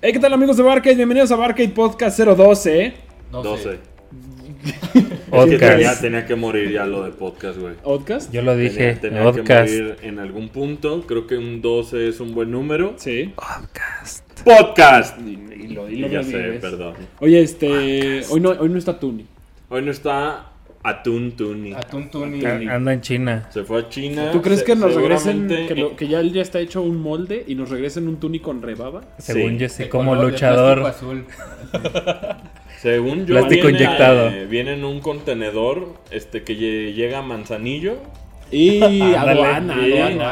Hey, ¿qué tal amigos de Barcade? Bienvenidos a Barcade Podcast 012. 12. Podcast. Tenía que morir ya lo de podcast, güey. ¿Podcast? Yo lo dije. Tenía que Podcast. morir en algún punto. Creo que un 12 es un buen número. Sí. ¡Podcast! Dilo, Ya sé, revives. perdón. Oye, hoy no está Tuni. Hoy no está Atún Tuni. Atún Tuni. Anda en China. Se fue a China. ¿Tú crees que nos regresen, seguramente- que ya él ya está hecho un molde y nos regresen un Tuni con rebaba? Según yo, sí, De como color de luchador. plástico azul. Según yo, Plástico inyectado. Viene en un contenedor que llega a Manzanillo. Y Ándale. aduana.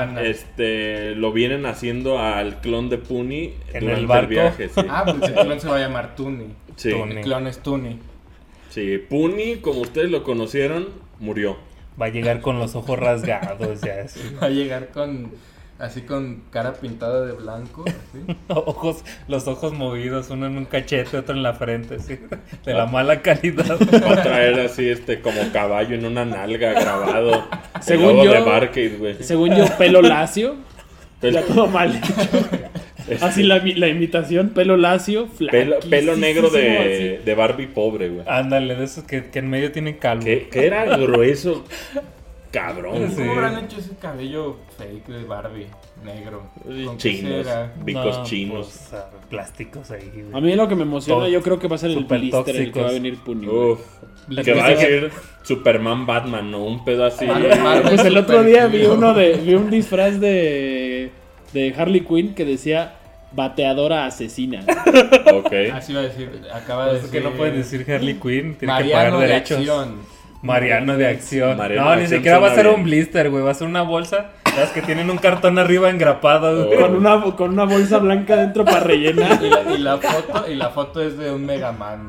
Y lo vienen haciendo al clon de Puni ¿En durante el barco? viaje. Sí. Ah, pues el clon se va a llamar Tuni. Sí. Tuni. El clon es Tuni. Sí, Puni, como ustedes lo conocieron, murió. Va a llegar con los ojos rasgados ya. Así. Va a llegar así con cara pintada de blanco. Así. Los ojos movidos, uno en un cachete, otro en la frente, así, de la mala calidad. Va a traer así, como caballo en una nalga grabado. Según El logo yo- de Barcade, güey. Según yo, pelo lacio. Pelo- Ya todo mal hecho. Así la imitación, pelo lacio, Pelo negro así. de Barbie pobre, güey. Ándale, de esos que en medio tienen calvo. Que era grueso, cabrón. Sí. ¿Cómo habrán hecho ese cabello fake de Barbie negro? ¿Con qué Chinos, será? bicos No, chinos. pues, plásticos ahí, güey. A mí lo que me emociona, Todo- yo creo que va a ser el súper blister el que tóxicos. va a venir Puni. güey. Uf. Que va a decir Superman Batman, ¿no? Un pedo así. Pues el otro día vi Superhero. vi un disfraz de Harley Quinn que decía bateadora asesina. Ok. Así va a decir. Acaba de Por eso que decir. no puede decir Harley Quinn, tiene que Mariano pagar de derechos. acción. Mariano de acción. Mariano No, de ni acción siquiera va a suena ser bien. un blister, güey. Va a ser una bolsa. Las que tienen un cartón arriba engrapado, güey. con una bolsa blanca dentro para rellenar. Y la foto es de un Mega Man.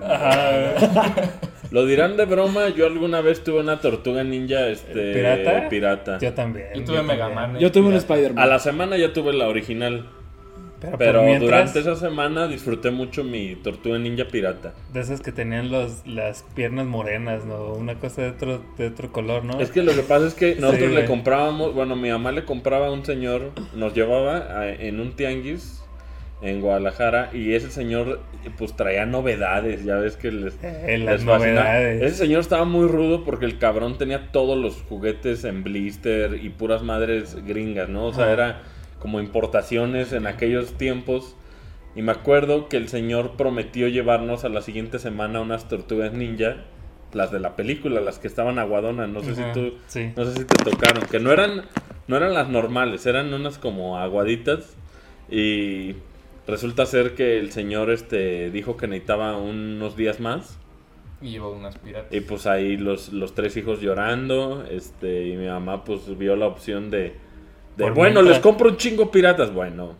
Lo dirán de broma, yo alguna vez tuve una tortuga ninja ¿Pirata? pirata. Yo también. Yo tuve Mega Man. Yo tuve un pirata. A Spider-Man. la semana ya tuve la original. Pero, Pero por mientras, durante esa semana disfruté mucho mi tortuga ninja pirata. de esas que tenían las piernas morenas, ¿no? Una cosa de otro color, ¿no? Es que lo que pasa es que nosotros Sí, le güey. comprábamos, bueno, mi mamá le compraba a un señor, nos llevaba en un tianguis en Guadalajara y ese señor pues traía novedades, ya ves que les Las fascina. novedades. Ese señor estaba muy rudo porque el cabrón tenía todos los juguetes en blister y puras madres gringas, ¿no? O sea, Ajá. era como importaciones en aquellos tiempos. Y me acuerdo que el señor prometió llevarnos a la siguiente semana unas tortugas ninja, las de la película, las que estaban aguadonas, no sé Ajá, si tú, sí. no sé si te tocaron, que no eran las normales, eran unas como aguaditas. Y resulta ser que el señor dijo que necesitaba unos días más. Y llevó unas piratas. Y pues ahí los tres hijos llorando, y mi mamá pues vio la opción de Por bueno, mientras. les compro un chingo piratas, bueno,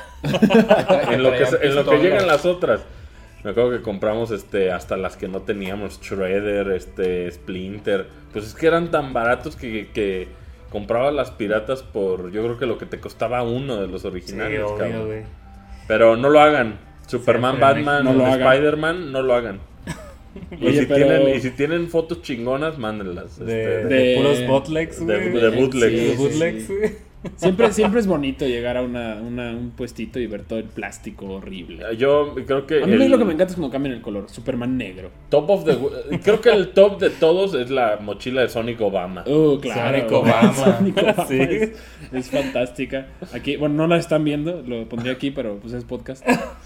en lo que llegan las otras. Me acuerdo que compramos hasta las que no teníamos, Shredder, Splinter, pues es que eran tan baratos que compraba las piratas por, yo creo que lo que te costaba uno de los Sí, originales, obvio, cabrón. güey. Pero no lo hagan. Superman, Siempre Batman, no lo hagan. Spider-Man, no lo hagan. Y, Oye, si tienen fotos chingonas, mándenlas. De puros bootlegs, de güey. bootlegs. Sí, De sí, bootlegs, sí. güey. Siempre es bonito llegar a un puestito y ver todo el plástico horrible. Yo creo que A mí lo que me encanta es cuando cambian el color. Superman negro. creo que el top de todos es la mochila de Sonic Obama. Claro. Sonic Obama. Sonic Obama Sí. es fantástica. Aquí, bueno, no la están viendo, lo pondría aquí, pero pues es podcast.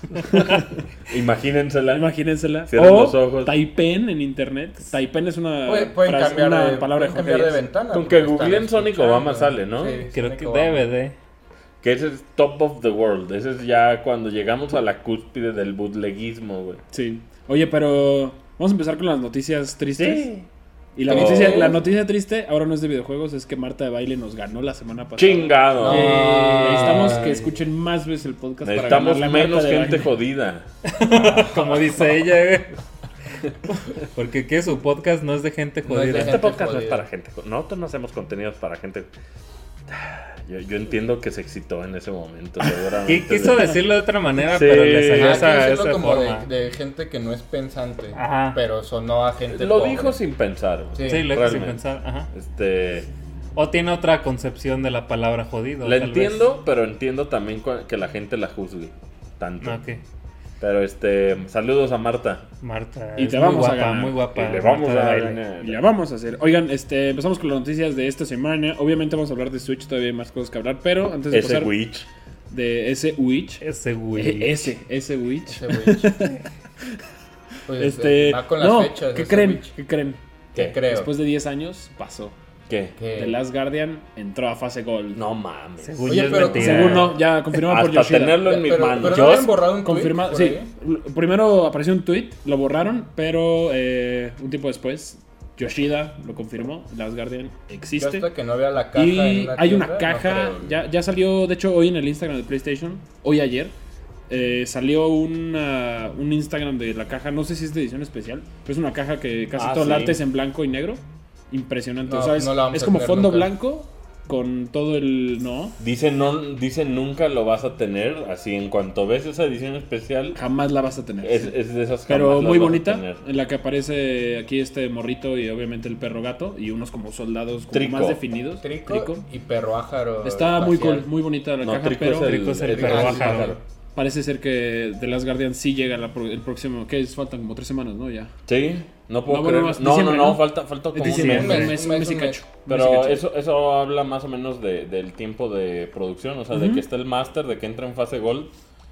Imagínensela. Imagínensela. Cierren O los ojos. Taipen en internet. Taipen es una, Pueden cambiar una de, palabra de pueden cambiar de joyerías. ventana. Con porque que están googleen Sonic escuchando. Obama sale, ¿no? Sí, Creo Sonic que Obama. debe de. Que ese es top of the world. Ese es ya cuando llegamos a la cúspide del bootleguismo, güey. Sí. Oye, pero vamos a empezar con las noticias tristes. Sí. Y la noticia triste ahora no es de videojuegos, es que Marta de Baile nos ganó la semana pasada. Chingado. Necesitamos Ay. que escuchen más veces el podcast Necesitamos para ganarle a menos Marta de gente Baile. jodida. Como dice ella, güey. Porque que su podcast no es de gente No es de jodida. Este gente podcast no es jodida. para gente. Nosotros no hacemos contenidos para gente. Yo entiendo que se excitó en ese momento. seguramente. Quiso decirlo de otra manera, Sí. pero le salió Ah, esa, quiero decirlo esa como forma. de gente que no es pensante. Ajá. Pero sonó a gente Lo pobre. dijo sin pensar. güey. Sí, lo hizo sin realmente. pensar. Ajá. O tiene otra concepción de la palabra jodido. La tal entiendo, pero entiendo también que la gente la juzgue tanto. vez. Ok. Pero saludos a Marta. Marta. Y te es vamos muy a guapa, ganar. muy guapa. Y le vamos Marta a de baile. ganar. Y la vamos a hacer. Oigan, empezamos con las noticias de esta semana. Obviamente vamos a hablar de Switch, todavía hay más cosas que hablar, pero antes de Ese pasar Witch. de ese Witch, Ese güey. ese Witch. Ese Witch. Pues, va con las fechas. ¿qué ese creen? Witch. ¿Qué creen? ¿Qué creo? Después de 10 años pasó. ¿Qué? Que- The Last Guardian entró a fase Gold. No mames. Según Oye, yo es pero- mentira. Según no, ya confirmado por Hasta Yoshida. tenerlo en mis pero, manos. pero Yo- no habían borrado un tweet Confirmado, por sí. ahí? Primero apareció un tweet, lo borraron, pero un tiempo después Yoshida lo confirmó. Last Guardian Yo existe. hasta que no vea la caja Y en una hay una tienda, caja, no creo. ya salió, de hecho, hoy en el Instagram de PlayStation, ayer, salió un Instagram de la caja, no sé si es de edición especial, pero es una caja que casi todo el sí. arte es en blanco y negro. Impresionante. No, o sea, no la vamos es a como tener fondo nunca. blanco con todo el... No, Dicen nunca lo vas a tener. Así en cuanto ves esa edición especial, jamás la vas a tener. es de esas Pero jamás las muy vas a bonita, tener. en la que aparece aquí este morrito y obviamente el perro gato y unos como soldados como Trico. más definidos. Trico y perro ájaro. Está muy espacial. cool, muy bonita la No, caja, Trico pero Trico es el perro pájaro. parece ser que The Last Guardian sí llega el próximo, ¿qué es? Faltan como 3 semanas, ¿no? Ya. Sí, no puedo No, bueno, creer. más No, diciembre, ¿no? falta como un Diciembre, mes. un mes y un cacho. Pero eso habla más o menos del tiempo de producción, o sea, de que está el máster, de que entra en fase Gold.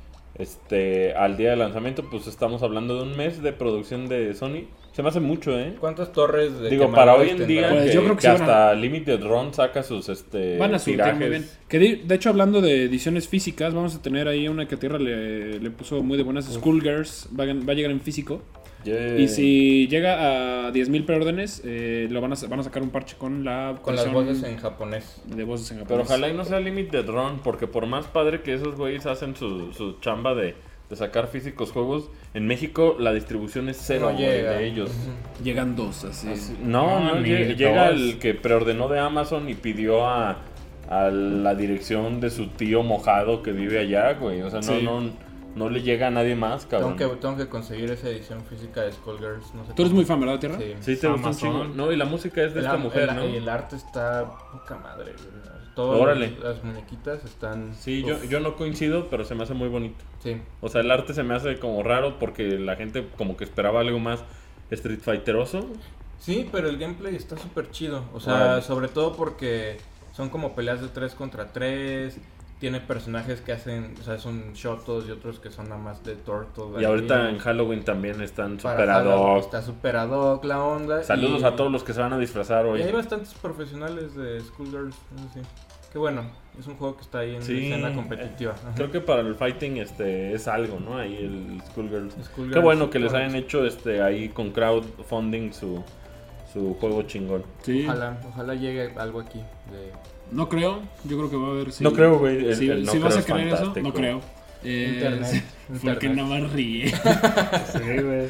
Al día de lanzamiento, pues estamos hablando de un mes de producción de Sony. Se me hace mucho, ¿eh? ¿Cuántas torres de Digo, para hoy quemadores en día, tendrá? Pues que, yo creo que que sí van hasta Limited Run saca sus van a surtir tirajes. muy bien. Que de hecho, hablando de ediciones físicas, vamos a tener ahí una que Tierra le puso muy de buenas. Skullgirls va a llegar en físico. Yeah. Y si llega a 10.000 preórdenes, van a sacar un parche con la Con las versión voces en japonés. de voces en Pero japonés. ojalá y no sea Limited Run, porque por más padre que esos güeyes hacen su chamba de sacar físicos juegos, en México la distribución es cero, No güey, llega. de ellos. Llegan 2, así. No, ni llega dos. el que preordenó de Amazon y pidió a la dirección de su tío mojado que vive allá, güey. O sea, Sí. no le llega a nadie más, cabrón. Tengo que conseguir esa edición física de Skullgirls. No sé Tú eres cómo. muy fan, ¿verdad, Tierra? Sí. Sí, te gusta un Amazon. chingo. No, y la música es de esta mujer, ¿no? Y el arte está poca madre. Güey. Todas Órale. las muñequitas están... Sí, Uf, yo no coincido, pero se me hace muy bonito. sí. O sea, el arte se me hace como raro porque la gente como que esperaba algo más Street Fighteroso. Sí, pero el gameplay está súper chido. O sea, Órale. sobre todo porque son como peleas de 3 contra 3. Tiene personajes que hacen, o sea, son shotos y otros que son nada más de turtle. Y ahorita en Halloween también están Para super ad Halloween hoc. está super ad hoc la onda. Saludos y- a todos los que se van a disfrazar Y hoy. hay bastantes profesionales de Skullgirls, eso sí. Qué bueno, es un juego que está ahí en Sí, la escena competitiva. Ajá. Creo que para el fighting es algo, ¿no? Ahí el Skullgirls. Skullgirls, Qué bueno que les Skullgirls. hayan hecho ahí con crowdfunding su juego chingón. Sí. Ojalá llegue algo aquí de No creo, yo creo que va a haber... sí. No creo, güey. Si el no vas creo a es creer eso, fantástico. no creo. Internet. Porque nada más ríe. Sí, güey.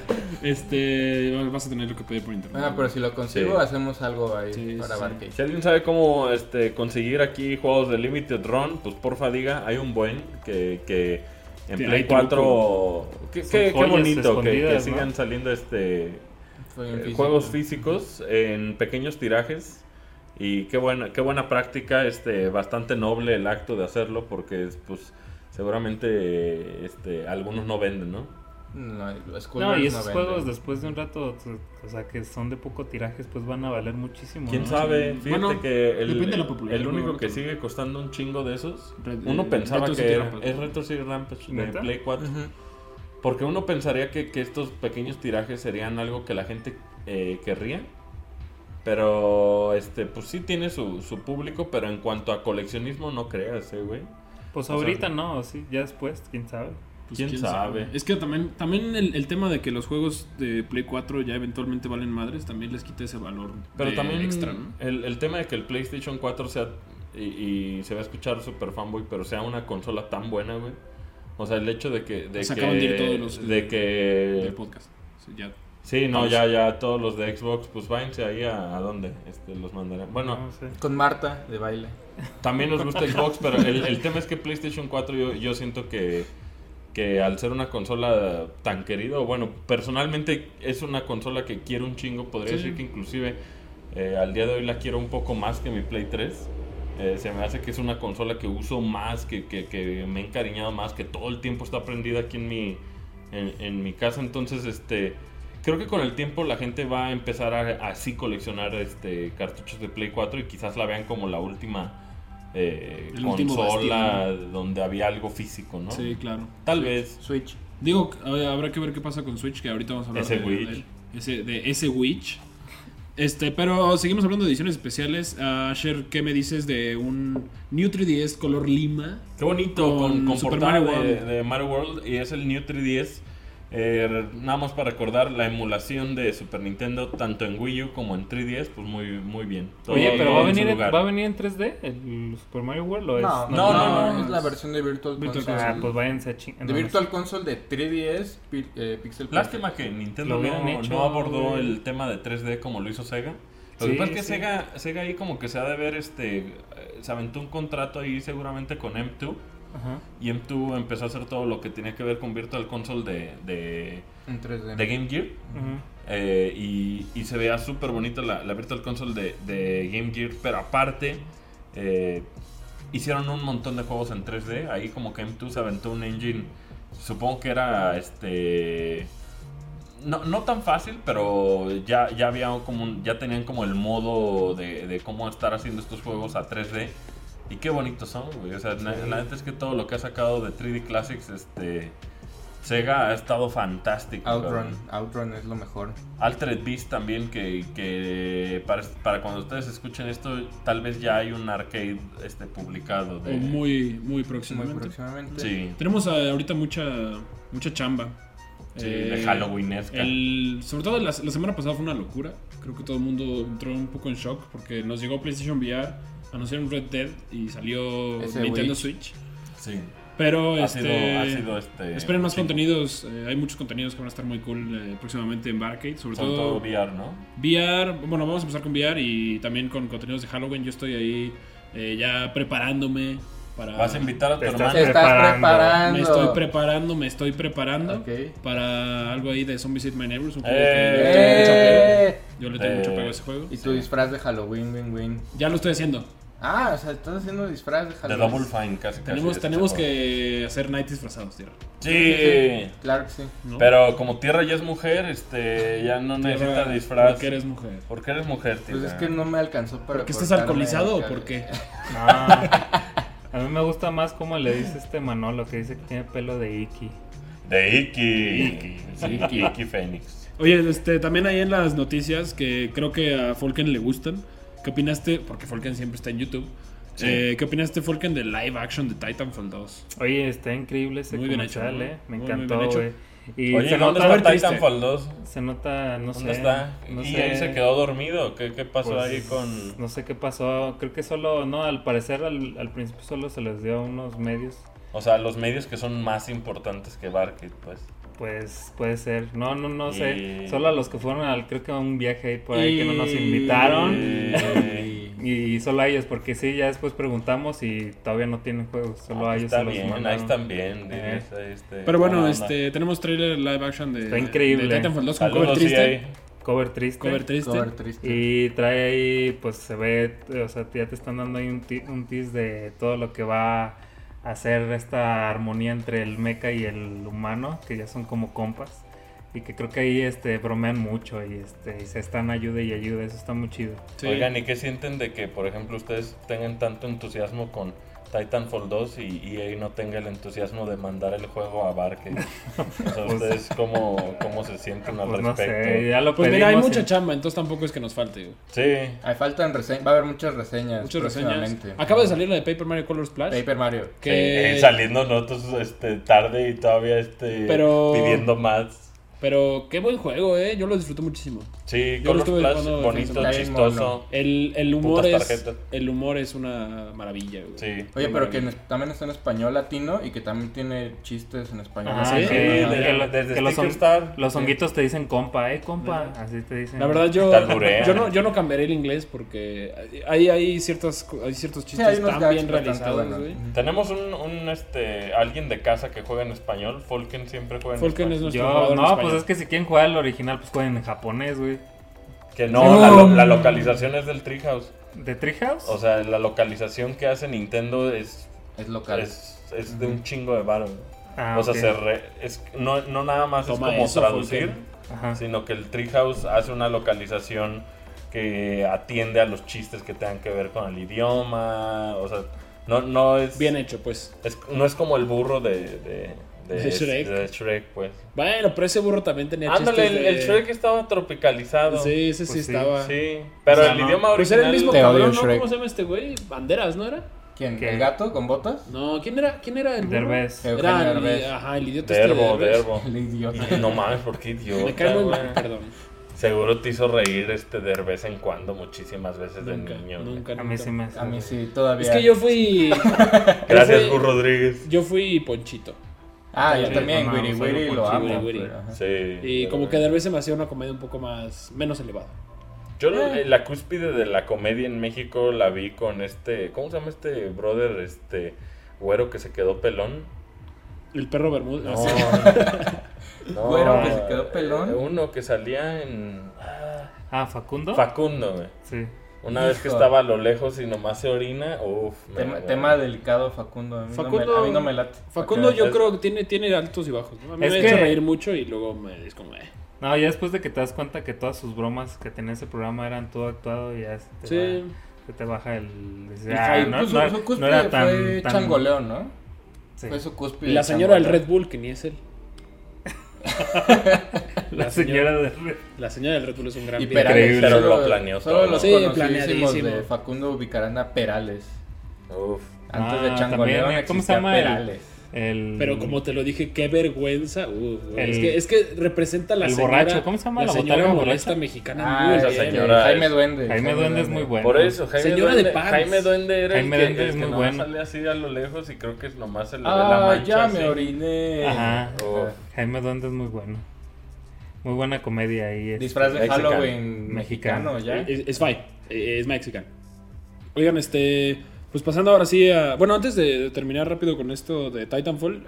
Vas a tener lo que pedir por internet. Ah, pero si lo consigo, Sí. hacemos algo ahí Sí, para sí. Barcade. Si alguien sabe cómo conseguir aquí juegos de Limited Run, pues porfa diga, hay un buen que en Sí, Play hay 4... Qué joyas bonito que escondidas, ¿no? sigan saliendo Fue en físico. juegos físicos en pequeños tirajes. Y qué buena práctica, bastante noble el acto de hacerlo porque pues seguramente algunos no venden, ¿no? No, los No, Skullgirls y esos venden. juegos después de un rato, o sea, que son de poco tirajes, pues van a valer muchísimo. ¿Quién ¿no? sabe? Fíjate Bueno, que depende de la popularidad el del único juego, que ¿no? sigue costando un chingo de esos, Red- uno pensaba Retro que City era, Rampage. es Retro City Rampage de ¿Neta? Play 4. Ujú. Porque uno pensaría que estos pequeños tirajes serían algo que la gente querría. Pero, pues sí tiene su público, pero en cuanto a coleccionismo no creas, güey. Pues O sea, ahorita no, sí, ya después, quién sabe. Pues, ¿Quién sabe? Es que también el tema de que los juegos de Play 4 ya eventualmente valen madres, también les quita ese valor Pero también extra, ¿no? el tema de que el PlayStation 4 sea, y se va a escuchar super fanboy, pero sea una consola tan buena, güey. O sea, el hecho de que... Se acaban de ir todos los de que... del podcast. Sí, ya. Sí, no, ya todos los de Xbox, pues váyanse ahí a dónde los mandarán. Bueno, No sé. Con Marta de baile. también nos gusta Xbox, pero el tema es que PlayStation 4 yo siento que al ser una consola tan querida, o bueno, personalmente es una consola que quiero un chingo, podría Sí. decir que inclusive al día de hoy la quiero un poco más que mi Play 3. Se me hace que es una consola que uso más, que me he encariñado más, que todo el tiempo está prendida aquí en mi casa. Entonces, creo que con el tiempo la gente va a empezar a así coleccionar cartuchos de Play 4 y quizás la vean como la última consola donde había algo físico, ¿no? Sí, claro. Tal vez. Switch. Digo, habrá que ver qué pasa con Switch, que ahorita vamos a hablar de ese Witch. Pero seguimos hablando de ediciones especiales. Asher, ¿qué me dices de un New 3DS color lima? Qué bonito, con Super portada Mario World. de Mario World, y es el New 3DS. Nada más para recordar la emulación de Super Nintendo tanto en Wii U como en 3DS, pues muy bien. Oye, pero todo ¿va en a venir en 3D el Super Mario World o es? No, es la versión de Virtual Console. Ah, pues váyanse a chingar. De Virtual Console de 3DS, Pixel Perfect. Lástima que Nintendo Lo hubieran hecho, no abordó güey. el tema de 3D como lo hizo Sega. Lo que Sí, pasa es que sí. Sega ahí como que se ha de ver, se aventó un contrato ahí seguramente con M2. Ajá. Y M2 empezó a hacer todo lo que tenía que ver con Virtual Console de En 3D. Game Gear. Ujú. Y se veía súper bonita la Virtual Console de Game Gear. Pero aparte, hicieron un montón de juegos en 3D. Ahí como que M2 se aventó un engine. Supongo que era no tan fácil, pero ya había ya tenían como el modo de cómo estar haciendo estos juegos a 3D. Y qué bonitos son, güey. O sea, la neta es que todo lo que ha sacado de 3D Classics, Sega ha estado fantástico. Outrun es lo mejor. Altered Beast también, que para cuando ustedes escuchen esto, tal vez ya hay un arcade publicado. O muy próximamente. Muy próximamente. Sí, Tenemos ahorita mucha chamba. sí, de Halloween-esca. Sobre todo la semana pasada fue una locura. Creo que todo el mundo entró un poco en shock porque nos llegó PlayStation VR, anunciaron Red Dead y salió Ese Nintendo Witch. Switch. Sí. Pero Ha sido esperen más sí. contenidos. Hay muchos contenidos que van a estar muy cool próximamente en Barcade. Sobre todo VR, ¿no? VR. Bueno, vamos a empezar con VR y también con contenidos de Halloween. Yo estoy ahí ya preparándome para... Vas a invitar a tu Te estás hermano. Te estás preparando. Me estoy preparando Ok. para algo ahí de Zombies Eat My Neighbors. Un juego yo le tengo mucho apego a ese juego. Y tu disfraz de Halloween, win. Ya lo estoy haciendo. Ah, o sea, estás haciendo disfraz de De Halloween. Double Fine, casi. Tenemos que hacer night disfrazados, tierra. Sí. Claro que sí. ¿No? Pero como Tierra ya es mujer, ya no necesita Tierra, disfraz. porque eres mujer. ¿Por qué eres mujer, Pues Tierra? es que no me alcanzó para. ¿Porque estás cortarme alcoholizado o acá. por qué? A mí me gusta más como le dice Manolo, que dice que tiene pelo de Iki. De Iki. Iki Phoenix. Oye, también ahí en las noticias que creo que a Folken le gustan. ¿Qué opinaste? Porque Folken siempre está en YouTube. Sí. ¿Qué opinaste, Folken, del live action de Titanfall 2? Oye, está increíble ese Muy bien comercial, hecho, ¿no? Me Muy bien encantó, hecho. güey. Y Oye, se ¿dónde nota, está triste. Titanfall 2? se nota, no ¿Dónde sé. está? No ¿Y sé. ahí se quedó dormido? ¿Qué pasó Pues, ahí con...? No sé qué pasó, creo que solo, no, al parecer al principio solo se les dio a unos medios. O sea, los medios que son más importantes que Barcade, pues. Pues puede ser, no sé, Y- solo a los que fueron creo que a un viaje ahí por ahí que no nos invitaron y solo a ellos, porque sí, ya después preguntamos y todavía no tienen juegos, solo a ellos Está se los bien, mandaron. ahí están bien. diles, Pero bueno, buena onda. tenemos trailer live action de, Está increíble. de Titanfall 2 con Saludos, cover triste. EA. Cover triste. Cover triste. Cover triste. Y trae ahí, pues se ve, o sea, ya te están dando ahí un tease de todo lo que va a hacer esta armonía entre el mecha y el humano, que ya son como compas. Y que creo que ahí bromean mucho y y se están ayuda y ayuda, eso está muy chido. Sí. Oigan, ¿y qué sienten de que, por ejemplo, ustedes tengan tanto entusiasmo con Titanfall 2 y EA no tenga el entusiasmo de mandar el juego a Barcade? O sea, ¿ustedes cómo se sienten al Pues no respecto? sé, ya lo Pues mira, hay pedimos mucha y- chamba, entonces tampoco es que nos falte. Güey. Sí. Ahí faltan reseñas. Va a haber muchas reseñas. Muchas reseñas. próximamente. Acaba de salir la de Paper Mario Color Splash. Paper Mario. Que... Sí, saliendo nosotros tarde y todavía Pero- pidiendo más. Pero qué buen juego, yo lo disfruté muchísimo. Sí, Yo lo Color estuve Splash, jugando bonito, Está bien chistoso. mono. El humor Putas es tarjetas. el humor es una maravilla, güey. Sí. Oye, Una pero que maravilla. también está en español latino y que también tiene chistes en español Ah, ¿sí? que, Sí, desde que los, Sticker Star. los honguitos te dicen compa, compa, así te dicen. La verdad yo Te alburean. yo no cambiaré el inglés porque hay ciertos chistes hay unos tan gags bien bastante realizados, buenos. güey. Ujú. Tenemos alguien de casa que juega en español. Folken siempre juega en Folken es español. nuestro Yo, jugador en no, español. pues es que si quieren jugar el original, pues jueguen en japonés, güey. Que no, la localización es del Treehouse. ¿De Treehouse? O sea, la localización que hace Nintendo es Es local. es de un chingo de varo. O sea, no nada más es como traducir, sino que el Treehouse hace una localización que atiende a los chistes que tengan que ver con el idioma. O sea, no es... Bien hecho, pues. No es como el burro de Shrek, pues. Bueno, pero ese burro también tenía Ándale, el Shrek estaba tropicalizado. Sí, ese sí estaba. Sí, pero el idioma original... Pues era el mismo cabrón, ¿no? ¿Cómo se llama este güey? Banderas, ¿no era? ¿Quién? ¿El gato con botas? No, ¿quién era el burro? Derbez. Era el idiota Derbo. El idiota. No mames, ¿por qué idiota? Me cae muy mal, perdón. Seguro te hizo reír de vez en cuando muchísimas veces de niño. Nunca. A mí sí me hace. A mí sí, todavía. Es que yo fui... Gracias, Gus Rodríguez. Yo fui Ponchito. Yo también, Wiri Wiri lo amo. Sí. Y como que Derbez se me hacía una comedia un poco menos elevada. Yo la cúspide de la comedia en México la vi con ¿cómo se llama este brother, güero que se quedó pelón? El perro Bermúdez. No, güero que se quedó pelón. Uno que salía en... ¿Facundo? Facundo, güey. Sí. Una vez que estaba a lo lejos y nomás se orina, Tema delicado, Facundo. A mí no me late. Facundo yo creo que tiene altos y bajos, ¿no? A mí me hace reír mucho y luego es como... No, ya después de que te das cuenta que todas sus bromas que tenía ese programa eran todo actuado y ya se te baja el... Su cúspide fue Changoleón, ¿no? Sí. Fue su cúspide. Y la señora del Red Bull, que ni es él. La señora del Red Bull es un gran y Perales, pero lo planeó solo todo. Los conocidísimos de Facundo ubicarán a Perales. Antes de Changoleón existía ¿cómo se llama Perales. Pero como te lo dije, qué vergüenza. Es que representa la señora. Borracho, ¿cómo se llama la señora molesta mexicana? Esa señora Jaime Duende. Jaime Duende es muy bueno. Por eso, Jaime Duende era Jaime el Duende es que muy no bueno. sale así a lo lejos y creo que es nomás el de la mancha. Ya así. me oriné. Ajá. Jaime Duende es muy bueno. Muy buena comedia ahí. Disfraz de Halloween mexicano, ¿ya? Es mexicano. Oigan, pues pasando ahora sí a... Bueno, antes de terminar rápido con esto de Titanfall,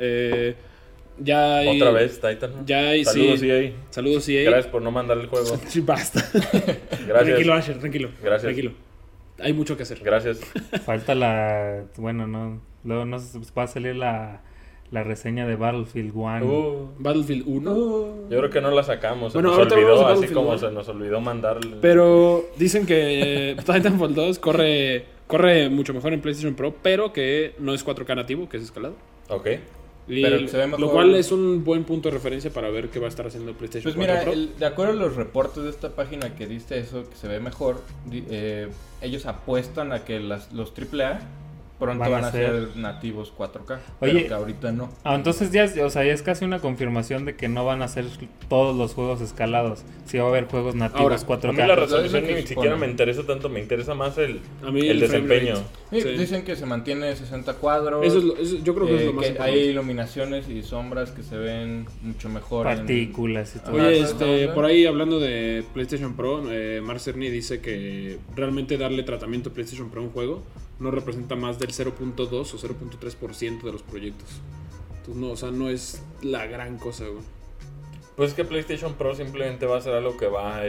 ya hay... Otra vez Titanfall. Ya hay, Saludos, sí. EA. Saludos, EA. Gracias por no mandar el juego. Sí, basta. Gracias. Tranquilo, Asher, tranquilo. Gracias. Tranquilo. Hay mucho que hacer. Gracias. Falta la... Bueno, no... Luego no va a salir la reseña de Battlefield 1. Battlefield 1. Yo creo que no la sacamos. Bueno, se nos olvidó, así Battlefield como 1. se nos olvidó mandarle. Pero dicen que Titanfall 2 corre mucho mejor en PlayStation Pro, pero que no es 4K nativo, que es escalado. Ok. Pero se ve mejor. Lo cual es un buen punto de referencia para ver qué va a estar haciendo PlayStation 4 Pro. Pues mira, de acuerdo a los reportes de esta página que diste eso, que se ve mejor, ellos apuestan a que los AAA pronto van a ser nativos 4K. Oye, pero que ahorita no. Entonces ya es casi una confirmación de que no van a ser todos los juegos escalados. Sí va a haber juegos nativos ahora, 4K. A mí la resolución ni siquiera me interesa tanto, me interesa más el desempeño. Sí, dicen que se mantiene 60 cuadros. Eso yo creo que es lo más importante. Hay iluminaciones y sombras que se ven mucho mejor. Partículas y todo. Oye, por ahí hablando de PlayStation Pro, Mark Cerny dice que realmente darle tratamiento a PlayStation Pro a un juego no representa más del 0.2 o 0.3% de los proyectos. Entonces no es la gran cosa, güey. Pues es que PlayStation Pro simplemente va a ser algo que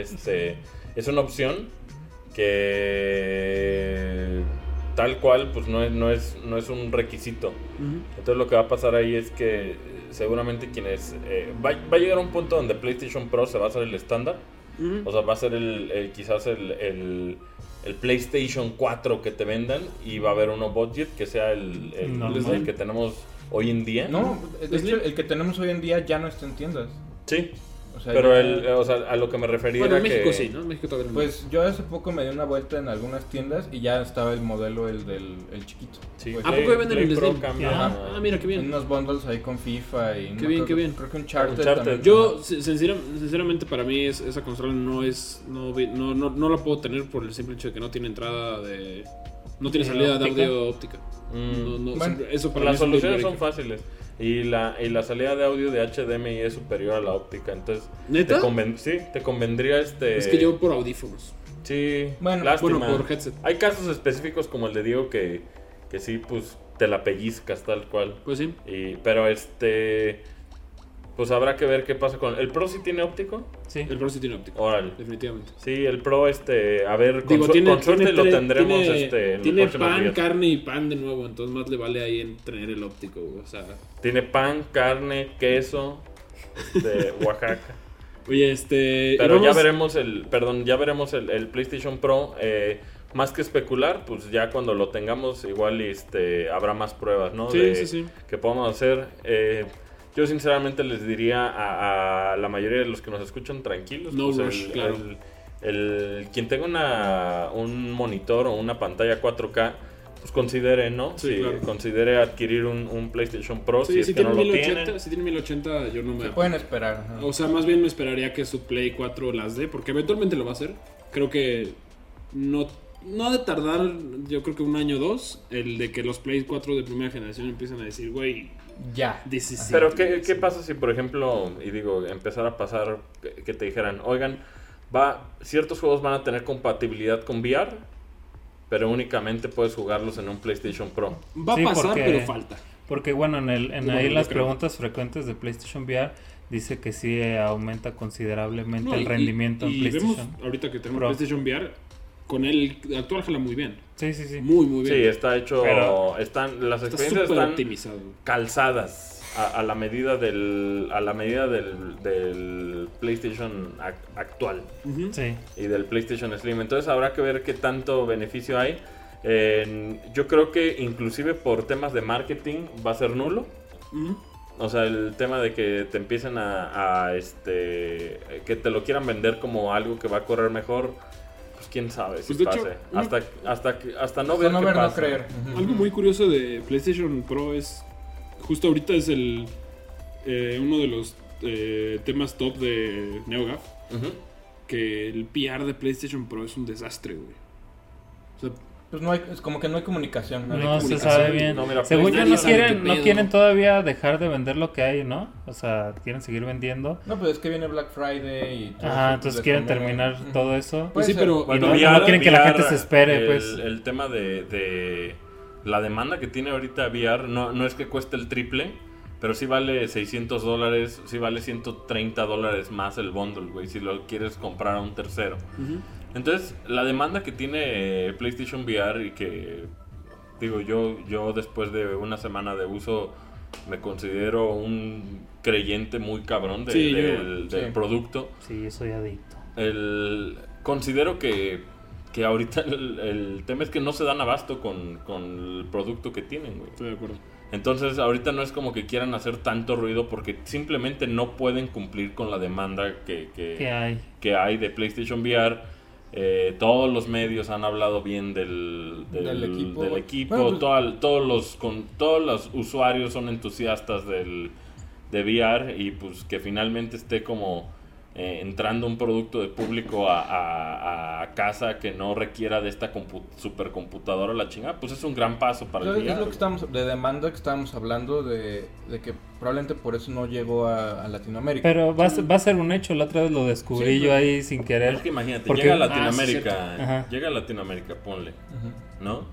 es una opción que tal cual pues no es un requisito. Uh-huh. Entonces lo que va a pasar ahí es que seguramente quienes va a llegar a un punto donde PlayStation Pro se va a hacer el estándar. Uh-huh. O sea, va a ser quizás el PlayStation 4 que te vendan y va a haber uno budget que sea el que tenemos hoy en día. No, de hecho el que tenemos hoy en día ya no está en tiendas. Sí. O sea, pero a lo que me refería era en México que... sí, ¿no? En México todavía no. Pues yo hace poco me di una vuelta en algunas tiendas y ya estaba el modelo el chiquito. Sí. ¿A poco venden el Slim? Mira qué bien. Unos bundles ahí con FIFA y qué bien. Creo que Uncharted. Yo sinceramente para mí esa consola no la puedo tener por el simple hecho de que no tiene entrada de no tiene salida de audio óptica. Bueno, eso para las soluciones son fáciles. Y la salida de audio de HDMI es superior a la óptica, entonces ¿neta? te convendría Es que yo por audífonos. Sí, lástima. Por headset. Hay casos específicos como el de Diego que sí, pues te la pellizcas tal cual. Pues sí. Pero pues pues habrá que ver qué pasa con... ¿El Pro sí tiene óptico? Sí. El Pro sí tiene óptico. Órale. Definitivamente. Sí, el Pro, a ver, con suerte lo tendremos en tiene pan, días. Carne y pan de nuevo, entonces más le vale ahí en tener el óptico, o sea... Tiene pan, carne, queso, de Oaxaca. Oye, Pero vamos... ya veremos el PlayStation Pro, más que especular, pues ya cuando lo tengamos igual habrá más pruebas, ¿no? Sí. Que podamos hacer. Yo sinceramente les diría a la mayoría de los que nos escuchan tranquilos. No pues rush, claro. Quien tenga un monitor o una pantalla 4K, pues considere, ¿no? Sí, claro. Considere adquirir un PlayStation Pro. Sí, si tiene 1080, si tiene 1080, yo no me... Se pueden esperar. ¿No? O sea, más bien me esperaría que su Play 4 las dé, porque eventualmente lo va a hacer. Creo que no ha de tardar, yo creo que 1 año o 2, el de que los Play 4 de primera generación empiezan a decir, güey... Ya. Pero ¿qué pasa si, por ejemplo, empezar a pasar que te dijeran, oigan, ciertos juegos van a tener compatibilidad con VR, pero únicamente puedes jugarlos en un PlayStation Pro? Va a pasar, pero falta. Porque bueno, ahí las preguntas frecuentes de PlayStation VR dice que sí aumenta considerablemente el rendimiento en PlayStation. Vemos ahorita que tenemos PlayStation VR, con el actual jala muy bien. Sí. Muy bien. Sí, está hecho, las experiencias están optimizado, calzadas a la medida del PlayStation actual. Uh-huh. Sí. Y del PlayStation Slim. Entonces habrá que ver qué tanto beneficio hay. Yo creo que inclusive por temas de marketing va a ser nulo. Uh-huh. O sea, el tema de que te empiecen que te lo quieran vender como algo que va a correr mejor, pues quién sabe si pase. Hasta no ver qué pasa. No creer. Uh-huh. Algo muy curioso de PlayStation Pro es, justo ahorita es uno de los temas top de NeoGAF, uh-huh, que el PR de PlayStation Pro es un desastre, güey. O sea, pues es como que no hay comunicación. No se sabe bien. No, mira, según yo no quieren todavía dejar de vender lo que hay, ¿no? O sea, quieren seguir vendiendo. No, pues es que viene Black Friday y todo. Ajá, entonces quieren terminar todo eso. Pues sí, pero bueno, no quieren que la gente se espere, pues. El tema de la demanda que tiene ahorita VR no es que cueste el triple, pero sí vale $600, sí vale $130 más el bundle, güey, si lo quieres comprar a un tercero. Uh-huh. Entonces, la demanda que tiene PlayStation VR y que, digo, yo después de una semana de uso me considero un creyente muy cabrón del producto. Sí, yo soy adicto. Considero que ahorita el tema es que no se dan abasto con el producto que tienen, güey. Estoy de acuerdo. Entonces, ahorita no es como que quieran hacer tanto ruido porque simplemente no pueden cumplir con la demanda que hay de PlayStation VR. Todos los medios han hablado bien del equipo. Bueno, todos los usuarios son entusiastas de VR y pues que finalmente esté como entrando un producto de público a casa que no requiera de esta supercomputadora la chingada, pues es un gran paso para el VR. Es lo que de demanda que estábamos hablando de que probablemente por eso no llegó a Latinoamérica. Pero va a ser un hecho, la otra vez lo descubrí yo ahí sin querer. Es que imagínate, llega a Latinoamérica, ponle, uh-huh, ¿no?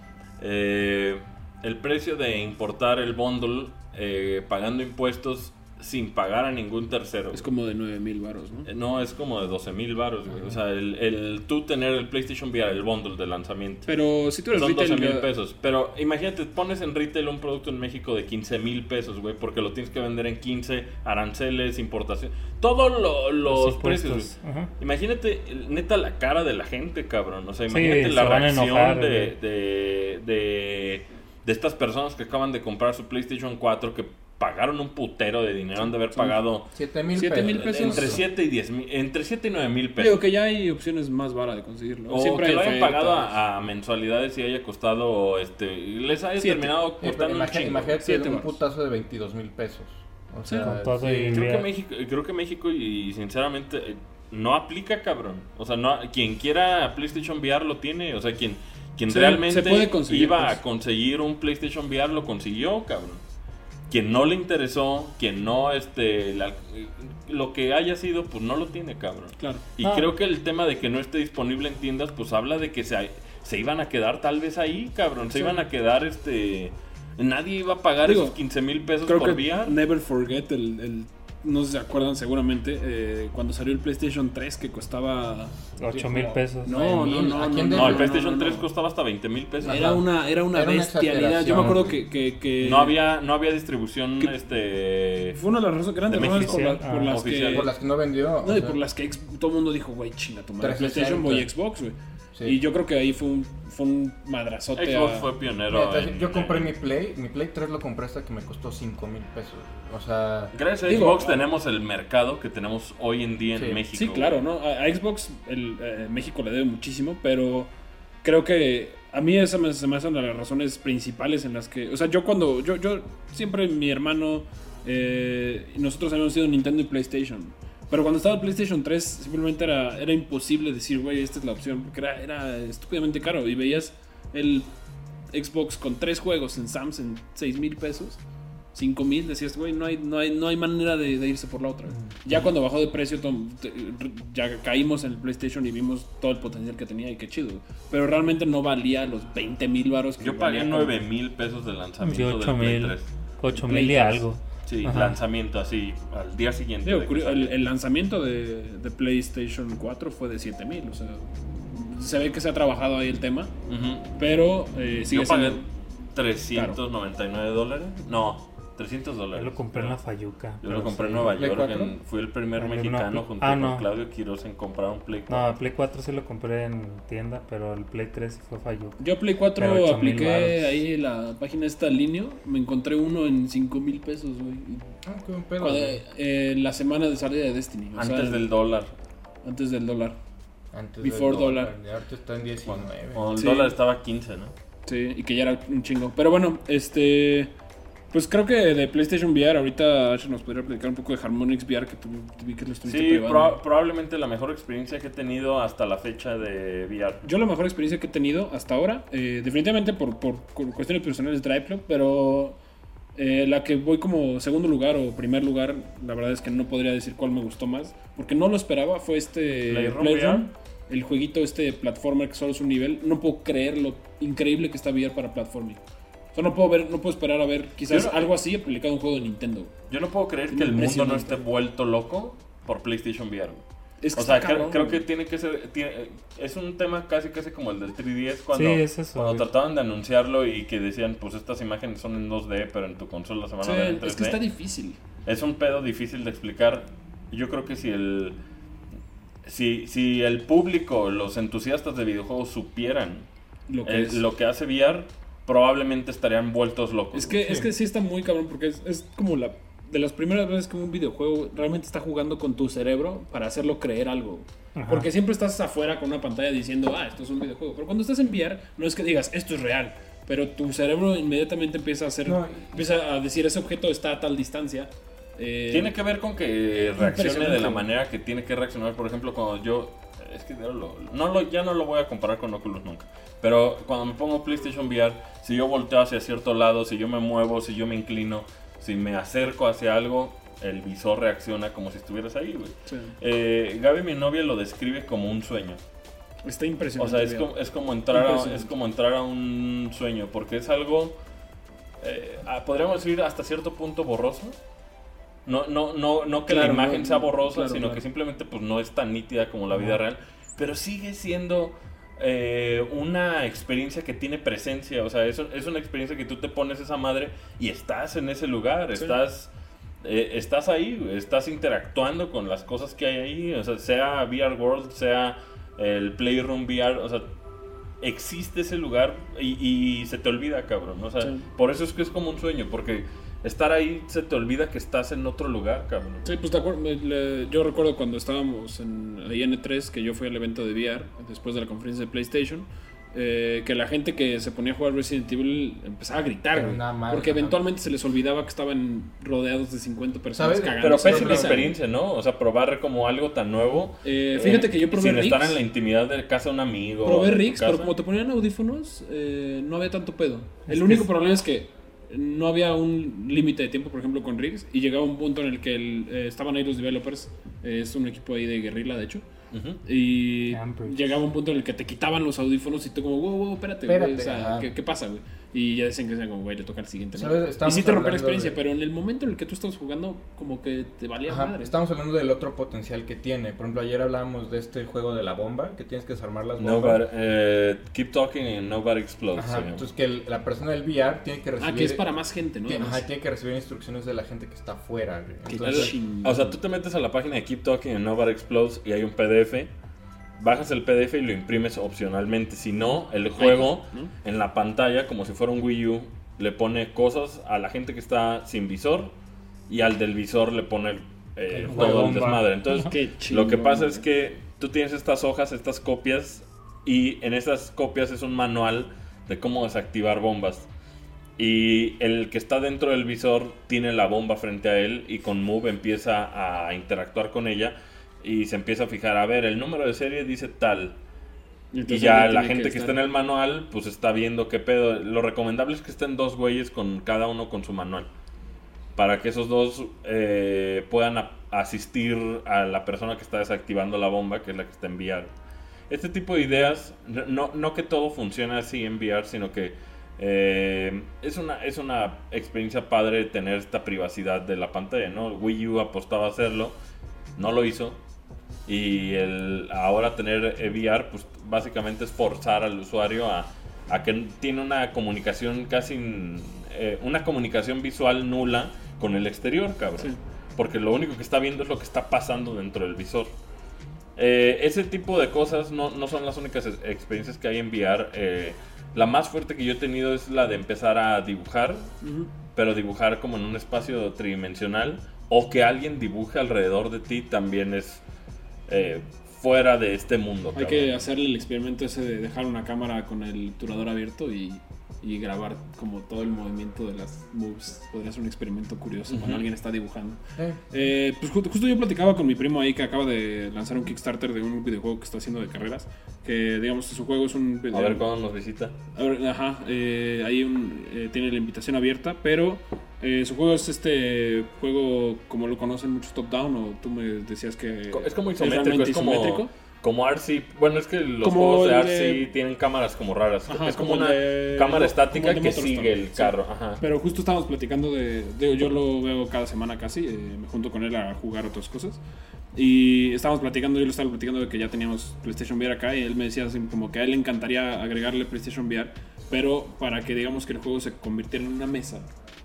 El precio de importar el bundle pagando impuestos sin pagar a ningún tercero. Es como de 9,000 varos, ¿no? No, es como de 12,000 varos, güey. O sea, tú tener el PlayStation VR, el bundle de lanzamiento. Pero si tú eres son retail, 12,000 pesos. Pero imagínate, pones en retail un producto en México de 15,000 pesos, güey, porque lo tienes que vender en 15, aranceles, importación, todos los precios, güey. Uh-huh. Imagínate, neta, la cara de la gente, cabrón. O sea, imagínate la reacción de estas personas que acaban de comprar su PlayStation 4 que pagaron un putero de dinero, han de haber pagado 7,000 pesos. Entre 7 y 10,000, entre 7 y 9,000 pesos. Digo que ya hay opciones más baratas de conseguirlo. O siempre que lo hayan pagado a mensualidades y haya costado, les haya terminado costando un chingo. Imagínate un putazo de 22,000 pesos. O sea, creo que México y sinceramente no aplica, cabrón. O sea, quien quiera PlayStation VR lo tiene. O sea, quien realmente iba a conseguir un PlayStation VR lo consiguió, cabrón. Quien no le interesó, quien no, lo que haya sido, pues no lo tiene, cabrón. Claro. Y creo que el tema de que no esté disponible en tiendas, pues habla de que se iban a quedar tal vez ahí, cabrón. Se iban a quedar, nadie iba a pagar esos 15,000 pesos por VR. Never forget no se acuerdan seguramente, cuando salió el PlayStation 3 que costaba $8,000 pesos. No, el PlayStation 3 costaba hasta $20,000 pesos. Era una bestialidad. Yo me acuerdo que no había distribución. Fue una de las grandes razones por las que no vendió. No, y por las que todo el mundo dijo, güey, chinga, tu madre, PlayStation, voy Xbox, güey. Sí. Y yo creo que ahí fue un madrazote. Xbox fue pionero. Yo compré mi Play 3 lo compré hasta que me costó $5,000 pesos. O sea, gracias a Xbox tenemos el mercado que tenemos hoy en día en México. Sí, claro, ¿no? A Xbox México le debe muchísimo, pero creo que a mí esa se me hacen las razones principales en las que, o sea, yo siempre mi hermano y nosotros habíamos sido Nintendo y PlayStation. Pero cuando estaba el PlayStation 3 simplemente era imposible decir, güey, esta es la opción, porque era estúpidamente caro. Y veías el Xbox con 3 juegos en Sam's en $6,000 pesos, $5,000, decías, güey, no hay manera de irse por la otra. Ya cuando bajó de precio, ya caímos en el PlayStation y vimos todo el potencial que tenía y qué chido. Pero realmente no valía los $20,000 que yo pagué $9,000 pesos de lanzamiento del Play 3. 8,000 y algo. Sí, lanzamiento así, al día siguiente. El lanzamiento de PlayStation 4 fue de $7,000, o sea, se ve que se ha trabajado ahí el tema, pero sigue yo pagué $399, no, $300. Yo lo compré en la Fayuca. Yo lo compré en Nueva York, fui el primer mexicano junto con Claudio Quiroz en comprar un Play 4. No, Play 4 sí lo compré en tienda, pero el Play 3 fue Fayuca. Yo Play 4 apliqué ahí la página esta Linio, me encontré uno en $5,000 pesos, güey. Qué buen pedo. La semana de salida de Destiny. Antes del dólar. Antes del dólar. Before dólar. Ahorita está en 19. Cuando el dólar estaba 15, ¿no? Sí, y que ya era un chingo. Pero bueno, pues creo que de PlayStation VR ahorita Asher nos podría platicar un poco de Harmonix VR, que vi que lo estuviste probando. Probablemente la mejor experiencia que he tenido hasta la fecha de VR. Yo la mejor experiencia que he tenido hasta ahora, definitivamente por cuestiones personales, Drive Club, pero la que voy como segundo lugar o primer lugar, la verdad es que no podría decir cuál me gustó más, porque no lo esperaba, fue Playroom, el jueguito platformer que solo es un nivel. No puedo creer lo increíble que está VR para platforming. O sea, no puedo esperar a ver quizás algo así aplicado a un juego de Nintendo. Yo no puedo creer que el mundo no esté vuelto loco por PlayStation VR. Es que o sea, creo que tiene que ser... es un tema casi como el del 3DS cuando trataban de anunciarlo y que decían, pues estas imágenes son en 2D, pero en tu consola se van a ver en 3D. Es que está difícil. Es un pedo difícil de explicar. Yo creo que si el público, los entusiastas de videojuegos supieran lo que hace VR, probablemente estarían vueltos locos. Es que sí está muy cabrón, porque es como de las primeras veces que un videojuego realmente está jugando con tu cerebro para hacerlo creer algo. Ajá. Porque siempre estás afuera con una pantalla diciendo, esto es un videojuego. Pero cuando estás en VR, no es que digas, esto es real. Pero tu cerebro inmediatamente empieza a decir, ese objeto está a tal distancia. Tiene que ver con que reaccione de la manera que tiene que reaccionar. Por ejemplo, cuando yo... Es que ya no lo voy a comparar con Oculus nunca. Pero cuando me pongo PlayStation VR, si yo volteo hacia cierto lado, si yo me muevo, si yo me inclino, si me acerco hacia algo, el visor reacciona como si estuvieras ahí, güey. Sí. Gaby, mi novia, lo describe como un sueño. Está impresionante. O sea, es como entrar a un sueño, porque es algo, podríamos decir, hasta cierto punto borroso. No que la imagen sea borrosa, sino que simplemente pues no es tan nítida como la vida real, pero sigue siendo una experiencia que tiene presencia. O sea, es una experiencia que tú te pones esa madre y estás en ese lugar, sí. Estás ahí, estás interactuando con las cosas que hay ahí, o sea VR World, sea el Playroom VR, o sea, existe ese lugar y se te olvida, cabrón. O sea, sí. Por eso es que es como un sueño, porque estar ahí se te olvida que estás en otro lugar, cabrón. Sí, pues yo recuerdo cuando estábamos ahí en E3, que yo fui al evento de VR después de la conferencia de PlayStation, que la gente que se ponía a jugar Resident Evil empezaba a gritar, porque eventualmente se les olvidaba que estaban rodeados de 50 personas cagando. Pero pésima experiencia, ¿no? O sea, probar como algo tan nuevo. Fíjate que yo probé sin estar en la intimidad de casa de un amigo. Probé Riggs, pero como te ponían audífonos, no había tanto pedo. El único problema es que no había un límite de tiempo, por ejemplo, con Riggs, y llegaba un punto en el que estaban ahí los developers Es un equipo ahí de guerrilla, de hecho. Y llegaba un punto en el que te quitaban los audífonos y tú como, wow, espérate, güey, o sea, ¿qué pasa, güey? Y ya decían que como, güey, le toca al siguiente, ¿no? Y sí te rompe la experiencia, pero en el momento en el que tú estabas jugando, como que te valía madre. Estamos hablando del otro potencial que tiene. Por ejemplo, ayer hablábamos de este juego de la bomba, que tienes que desarmar las bombas. Keep talking and nobody explodes. Entonces que la persona del VR tiene que recibir... que es para más gente, ¿no? Tiene que recibir instrucciones de la gente que está afuera. Entonces, o sea, tú te metes a la página de Keep Talking and Nobody Explodes y hay un PDF. Bajas el PDF y lo imprimes opcionalmente. Si no, el juego en la pantalla, como si fuera un Wii U, le pone cosas a la gente que está sin visor y al del visor le pone todo el desmadre. Entonces, lo que pasa es que tú tienes estas hojas, estas copias, y en esas copias es un manual de cómo desactivar bombas. Y el que está dentro del visor tiene la bomba frente a él y con Move empieza a interactuar con ella. Y se empieza a fijar, a ver, el número de serie dice tal. Y ya la gente que está en el manual, pues está viendo qué pedo. Lo recomendable es que estén 2 güeyes con cada uno con su manual. Para que esos 2 puedan asistir a la persona que está desactivando la bomba, que es la que está en VR. Este tipo de ideas, no que todo funcione así en VR, sino que es una experiencia padre tener esta privacidad de la pantalla, ¿no? Wii U apostaba a hacerlo, no lo hizo. Y ahora tener VR, pues básicamente es forzar al usuario a que tiene una comunicación una comunicación visual nula con el exterior, cabrón. Sí. Porque lo único que está viendo es lo que está pasando dentro del visor. Ese tipo de cosas no son las únicas experiencias que hay en VR. La más fuerte que yo he tenido es la de empezar a dibujar, pero dibujar como en un espacio tridimensional, o que alguien dibuje alrededor de ti también es fuera de este mundo. Hay que hacerle el experimento ese de dejar una cámara con el obturador abierto y grabar como todo el movimiento de las moves. Podría ser un experimento curioso cuando alguien está dibujando. Pues justo yo platicaba con mi primo ahí que acaba de lanzar un Kickstarter de un videojuego que está haciendo de carreras. Que digamos su juego es un... A ver cuándo nos visita. A ver, ahí tiene la invitación abierta, pero su juego es este juego como lo conocen muchos top-down, o tú me decías que... Es como isométrico, es como RC. Bueno, es que los juegos de RC tienen cámaras como raras. Es como una cámara estática que sigue el carro. Ajá. Pero justo estábamos platicando yo lo veo cada semana casi, me junto con él a jugar otras cosas. Y yo le estaba platicando de que ya teníamos PlayStation VR acá, y él me decía así como que a él le encantaría agregarle PlayStation VR, pero para que digamos que el juego se convirtiera en una mesa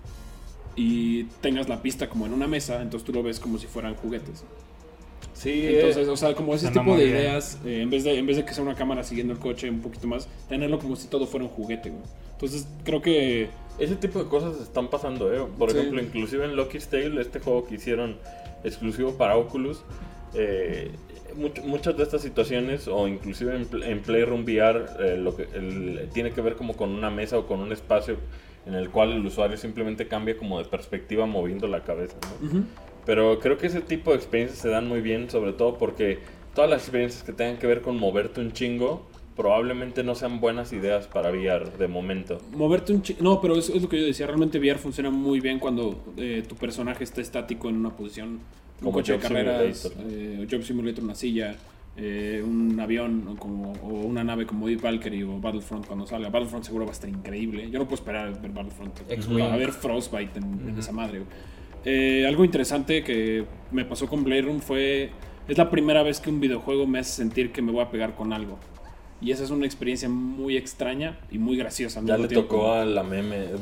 y tengas la pista como en una mesa, entonces tú lo ves como si fueran juguetes. Sí, entonces, o sea, como ese tipo de ideas, en vez de que sea una cámara siguiendo el coche un poquito más, tenerlo como si todo fuera un juguete, güey. Entonces, creo que ese tipo de cosas están pasando, Por ejemplo, inclusive en Lucky's Tale, este juego que hicieron exclusivo para Oculus, muchas de estas situaciones, o inclusive en Playroom VR, tiene que ver como con una mesa o con un espacio en el cual el usuario simplemente cambia como de perspectiva moviendo la cabeza, ¿no? Pero creo que ese tipo de experiencias se dan muy bien, sobre todo porque todas las experiencias que tengan que ver con moverte un chingo probablemente no sean buenas ideas para VR de momento. Moverte un chingo... No, pero es lo que yo decía. Realmente VR funciona muy bien cuando tu personaje está estático en una posición. Como un coche Job de carreras, Simulator. Job Simulator, una silla, un avión o una nave como Deep Valkyrie o Battlefront cuando salga. Battlefront seguro va a estar increíble. Yo no puedo esperar a ver Battlefront. A ver Frostbite en esa madre. Algo interesante que me pasó con Playroom es la primera vez que un videojuego me hace sentir que me voy a pegar con algo. Y esa es una experiencia muy extraña y muy graciosa. Ya le tocó a la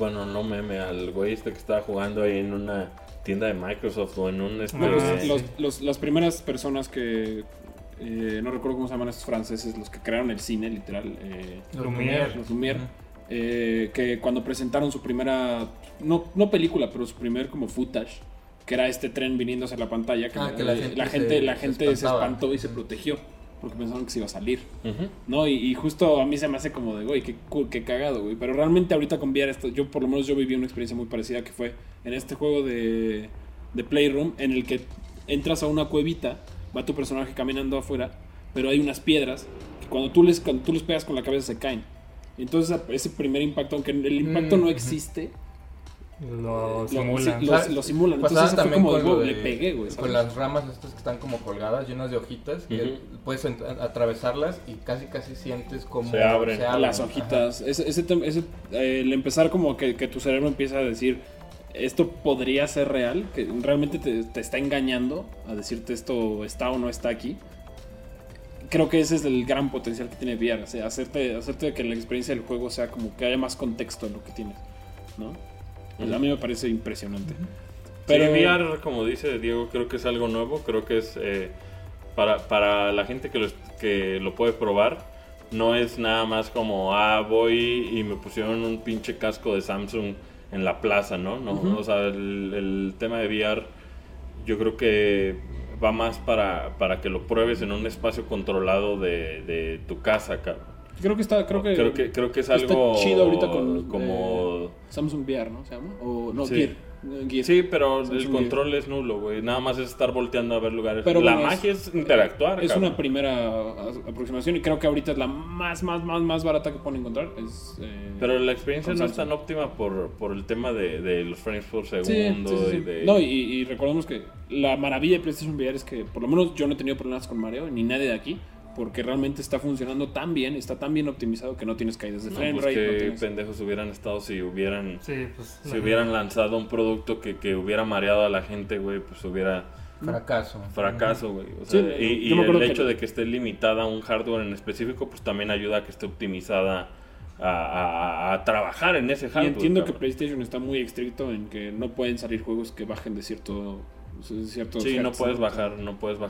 al güey que estaba jugando ahí en una tienda de Microsoft o en un... Las primeras personas que... no recuerdo cómo se llaman estos franceses, los que crearon el cine, literal. Los Lumière. Que cuando presentaron su primera... No película, pero su primer como footage, que era este tren viniendo hacia la pantalla, que la gente se espantó y se protegió porque pensaron que se iba a salir, ¿no? Y justo a mí se me hace como de, güey, qué cagado, güey. Pero realmente ahorita con VR por lo menos yo viví una experiencia muy parecida, que fue en este juego de Playroom, en el que entras a una cuevita, va tu personaje caminando afuera, pero hay unas piedras que cuando tú les pegas con la cabeza se caen. Entonces ese primer impacto, aunque el impacto no existe, Lo simulan. Lo simulan. Pues entonces también fue como con le pegué, güey. Con las ramas estas que están como colgadas, llenas de hojitas, que puedes atravesarlas y casi sientes como se abren las hojitas. El empezar como que tu cerebro empieza a decir, esto podría ser real, que realmente te está engañando a decirte esto está o no está aquí. Creo que ese es el gran potencial que tiene VR, o sea, hacerte que la experiencia del juego sea como que haya más contexto en lo que tienes, ¿no? A mí me parece impresionante. Pero sí, VR, como dice Diego, creo que es algo nuevo, creo que es para la gente que lo puede probar, no es nada más como, voy y me pusieron un pinche casco de Samsung en la plaza, ¿no? O sea, el tema de VR yo creo que va más para que lo pruebes en un espacio controlado de tu casa, cabrón. Creo que es algo chido ahorita con como Samsung VR, ¿no? ¿Se llama? O no, sí. Gear. Sí, pero Samsung el control es nulo, güey. Nada más es estar volteando a ver lugares. Pero la magia es interactuar. Es cabrón. una primera aproximación y creo que ahorita es la más barata que pueden encontrar. Pero la experiencia no es tan óptima por el tema de los frames por segundo. Sí. No, y recordemos que la maravilla de PlayStation VR es que por lo menos yo no he tenido problemas con Mario, ni nadie de aquí. Porque realmente está funcionando tan bien, está tan bien optimizado que no tienes caídas de frame rate. Qué pendejos hubieran estado si hubieran lanzado un producto que hubiera mareado a la gente, güey, pues hubiera... Fracaso, güey. O sea, y el hecho de que esté limitada a un hardware en específico, pues también ayuda a que esté optimizada a trabajar en ese hardware. Y entiendo que PlayStation está muy estricto en que no pueden salir juegos que bajen de ciertos sí, no puedes bajar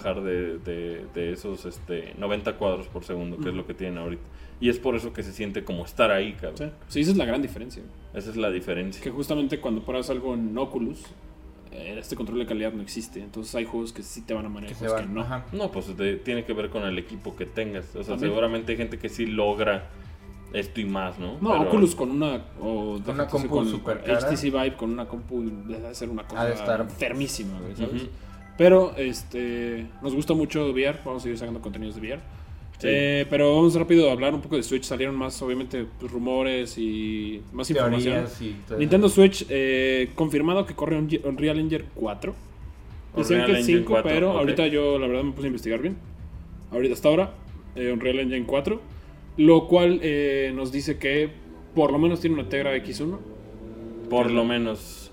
de esos 90 cuadros por segundo, que es lo que tienen ahorita. Y es por eso que se siente como estar ahí, cabrón. Sí, esa es la gran diferencia. Esa es la diferencia. Que justamente cuando pruebas algo en Oculus, este control de calidad no existe. Entonces hay juegos que sí te van a manejar, juegos que no. Ajá. No, pues tiene que ver con el equipo que tengas. O sea, seguramente hay gente que sí logra esto y más, ¿no? No, pero Oculus con una compu super cara. HTC Vive con una compu debe ser una cosa enfermísima, güey, ¿sabes? Pero nos gusta mucho VR, vamos a seguir sacando contenidos de VR. Sí. Pero vamos rápido a hablar un poco de Switch. Salieron más, obviamente, rumores y más información. Nintendo Switch confirmado que corre Unreal Engine 4. Decían que 5, pero ahorita yo la verdad me puse a investigar bien. Hasta ahora, Unreal Engine 4. Lo cual nos dice que por lo menos tiene una Tegra X1. Por lo menos.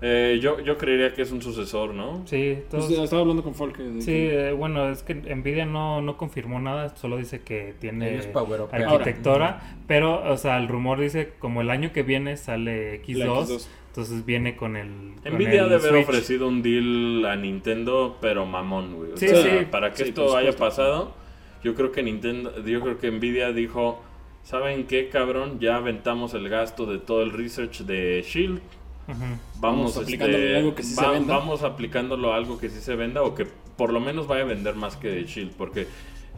Yo creería que es un sucesor, ¿no? Sí. Estaba hablando con Folk. Bueno, es que Nvidia no confirmó nada. Solo dice que tiene arquitectura. Ahora, pero, o sea, el rumor dice como el año que viene sale X2. Entonces viene con el Nvidia debe haber ofrecido un deal a Nintendo, pero mamón, güey. Para que esto haya pasado... Yo creo que Nvidia dijo, ¿saben qué, cabrón? Ya aventamos el gasto de todo el research de Shield. Vamos aplicándolo a algo que sí se venda. Vamos aplicándolo a algo que sí se venda o que por lo menos vaya a vender más que Shield, porque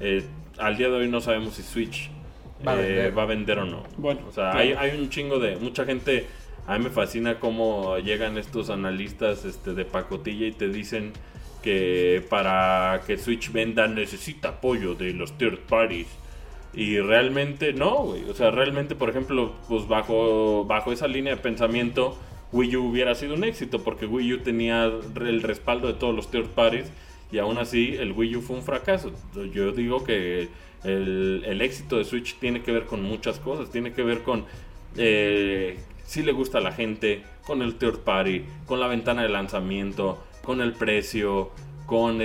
al día de hoy no sabemos si Switch va a vender o no. Bueno, o sea, claro. hay un chingo de mucha gente. A mí me fascina cómo llegan estos analistas de pacotilla y te dicen que para que Switch venda necesita apoyo de los third parties. Y realmente no, güey. O sea, realmente, por ejemplo, pues bajo esa línea de pensamiento, Wii U hubiera sido un éxito, porque Wii U tenía el respaldo de todos los third parties, y aún así el Wii U fue un fracaso. Yo digo que el éxito de Switch tiene que ver con muchas cosas. Tiene que ver con si le gusta a la gente, con el third party, con la ventana de lanzamiento, con el precio, con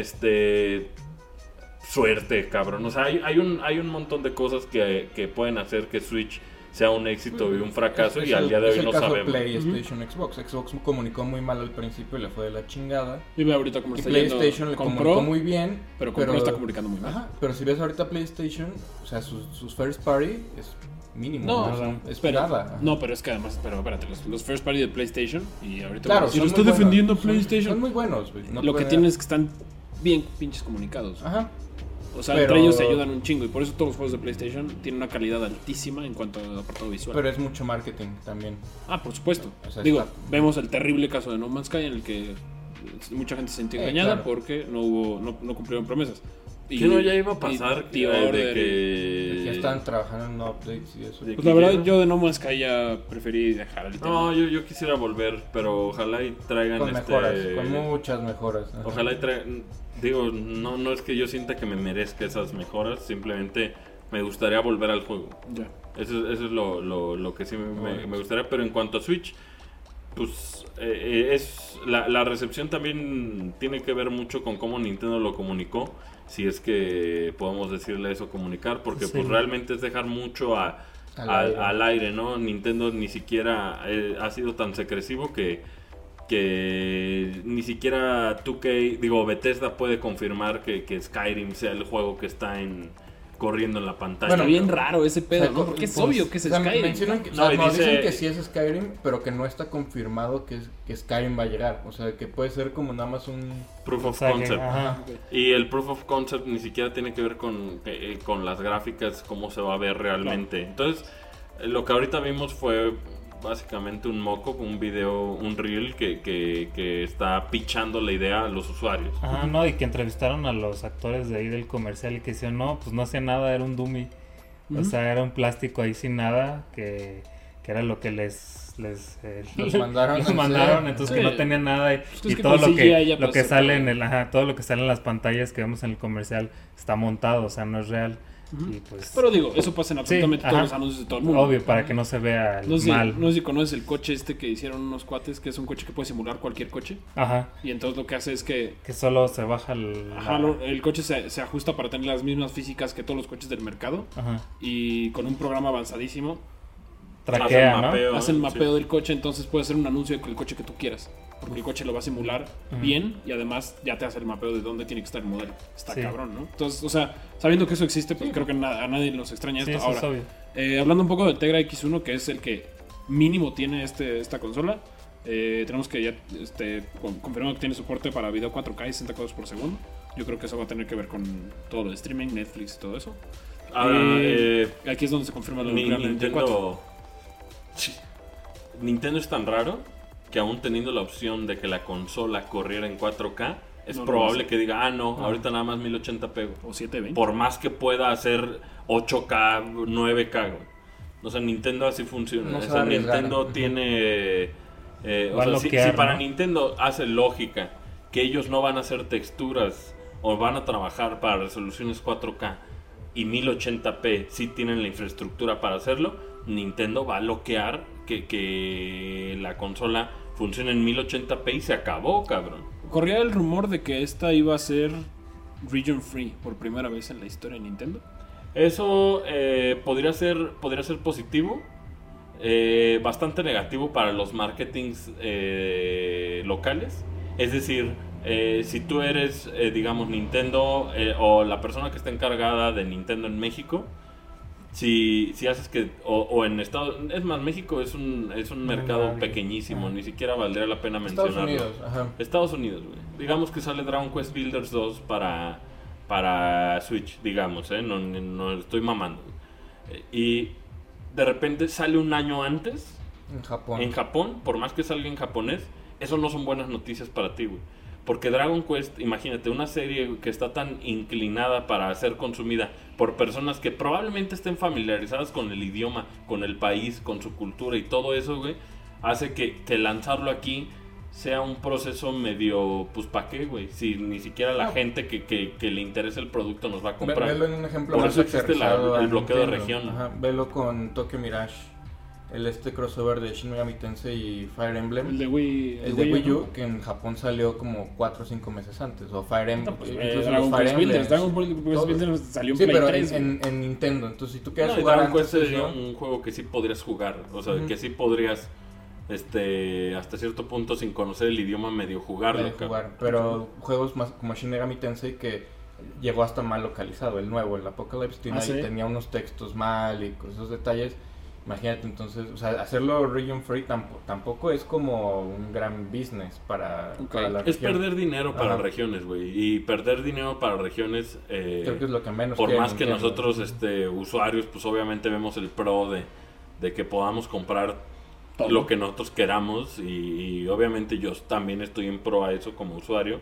suerte, cabrón. O sea, hay un montón de cosas que pueden hacer que Switch sea un éxito y un fracaso, y al día de hoy no sabemos. PlayStation, Xbox comunicó muy mal al principio y le fue de la chingada. Y ve ahorita cómo está PlayStation le comunicó muy bien, pero está comunicando muy mal. Ajá, pero si ves ahorita PlayStation, o sea, sus first party es mínimo. No, esperada. No, pero es que además, espérate, los first party de PlayStation, y ahorita claro, si lo está defendiendo PlayStation. Son muy buenos, güey. Lo que tienen es que están bien pinches comunicados. Ajá. O sea, entre ellos se ayudan un chingo, y por eso todos los juegos de PlayStation tienen una calidad altísima en cuanto al apartado visual. Pero es mucho marketing también. Por supuesto. O sea, vemos el terrible caso de No Man's Sky, en el que mucha gente se sintió engañada, claro, porque no cumplieron promesas. ¿Qué no ya iba a pasar? De que ya estaban trabajando en updates y eso. Pues la verdad, yo de No Man's Sky ya preferí dejar el tema. No, yo quisiera volver, pero ojalá y traigan con mejoras, con muchas mejoras. Ajá. Ojalá y traigan... Digo, no es que yo sienta que me merezca esas mejoras, simplemente me gustaría volver al juego. Ya. Eso es lo que sí me gustaría, pero en cuanto a Switch, pues es la recepción también tiene que ver mucho con cómo Nintendo lo comunicó, si es que podemos decirle eso, comunicar, porque pues realmente es dejar mucho al aire, ¿no? Nintendo ni siquiera ha sido tan secresivo que ni siquiera Bethesda puede confirmar que Skyrim sea el juego que está corriendo en la pantalla. Bueno, bien raro ese pedo, ¿no? Porque es obvio que es Skyrim. Mencionan dicen que sí es Skyrim, pero que no está confirmado que Skyrim va a llegar. O sea, que puede ser como nada más un... Proof of concept. Y el Proof of concept ni siquiera tiene que ver con las gráficas, cómo se va a ver realmente. Claro. Entonces, lo que ahorita vimos fue básicamente un mock-up, un video, un reel que está pitchando la idea a los usuarios. No, y que entrevistaron a los actores de ahí del comercial y que decían, no, pues no hacía nada, era un dummy. O sea, era un plástico ahí sin nada, que era lo que les mandaron, entonces que no tenía nada y todo lo que sale todo lo que sale en las pantallas que vemos en el comercial está montado, o sea, no es real. Y pues, pero digo, eso pasa en absolutamente todos los anuncios de todo el mundo. Obvio, para que no se vea mal. No sé si conoces el coche que hicieron unos cuates, que es un coche que puede simular cualquier coche. Y entonces lo que hace es que solo se baja el coche se ajusta para tener las mismas físicas que todos los coches del mercado. Y con un programa avanzadísimo traquea, hacen mapeo del coche, entonces puede hacer un anuncio del coche que tú quieras. Porque el coche lo va a simular bien y además ya te hace el mapeo de dónde tiene que estar el modelo. Está cabrón, ¿no? Entonces, o sea, sabiendo que eso existe, pues creo que a nadie nos extraña esto. Ahora, es obvio. Hablando un poco del Tegra X1, que es el que mínimo tiene esta consola, tenemos que ya confirmado que tiene soporte para video 4K y 60 cuadros por segundo. Yo creo que eso va a tener que ver con todo el streaming, Netflix y todo eso. Ahora, aquí es donde se confirma lo nuclear del T4. Nintendo es tan raro que aún teniendo la opción de que la consola corriera en 4K, es probable que diga, ahorita nada más 1080p. O 720. Por más que pueda hacer 8K, 9K. O sea, Nintendo así funciona. O sea, Nintendo tiene... si para Nintendo hace lógica que ellos no van a hacer texturas o van a trabajar para resoluciones 4K y 1080p sí tienen la infraestructura para hacerlo, Nintendo va a bloquear que la consola funciona en 1080p y se acabó, cabrón. Corría el rumor de que esta iba a ser region free por primera vez en la historia de Nintendo. Eso podría ser positivo, bastante negativo para los marketings locales. Es decir, si tú eres, digamos, Nintendo o la persona que está encargada de Nintendo en México, si haces que o en Estados Unidos, es más, México es un mercado pequeñísimo, ni siquiera valdría la pena mencionarlo. Estados Unidos, güey. Digamos que sale Dragon Quest Builders 2 para Switch, digamos, no estoy mamando. Y de repente sale un año antes en Japón, por más que salga en japonés, eso no son buenas noticias para ti, güey. Porque Dragon Quest, imagínate, una serie que está tan inclinada para ser consumida por personas que probablemente estén familiarizadas con el idioma, con el país, con su cultura y todo eso, güey, hace que lanzarlo aquí sea un proceso medio, pues, ¿para qué, güey? Si ni siquiera la gente que le interesa el producto nos va a comprar. Velo en un ejemplo por más eso existe el bloqueo de región. Velo con Tokyo Mirage. Crossover de Shin Megami Tensei y Fire Emblem. El de Wii U, que en Japón salió como 4 o 5 meses antes. O Fire Emblem. Dragon Quest Builders salió en Play pero 3. En Nintendo. Entonces, si tú quieres jugar Dragon Quest es un juego que sí podrías jugar. O sea, que sí podrías, hasta cierto punto, sin conocer el idioma, medio jugarlo. Pero juegos más como Shin Megami Tensei que llegó hasta mal localizado. El nuevo, el Apocalypse tenía unos textos mal y esos detalles. Imagínate, entonces, o sea, hacerlo region free tampoco es como un gran business para la región. Es perder dinero para regiones, güey. Y perder dinero para regiones, creo que es lo que menos por más que nosotros, usuarios, pues obviamente vemos el pro de que podamos comprar todo lo que nosotros queramos. Y obviamente yo también estoy en pro a eso como usuario.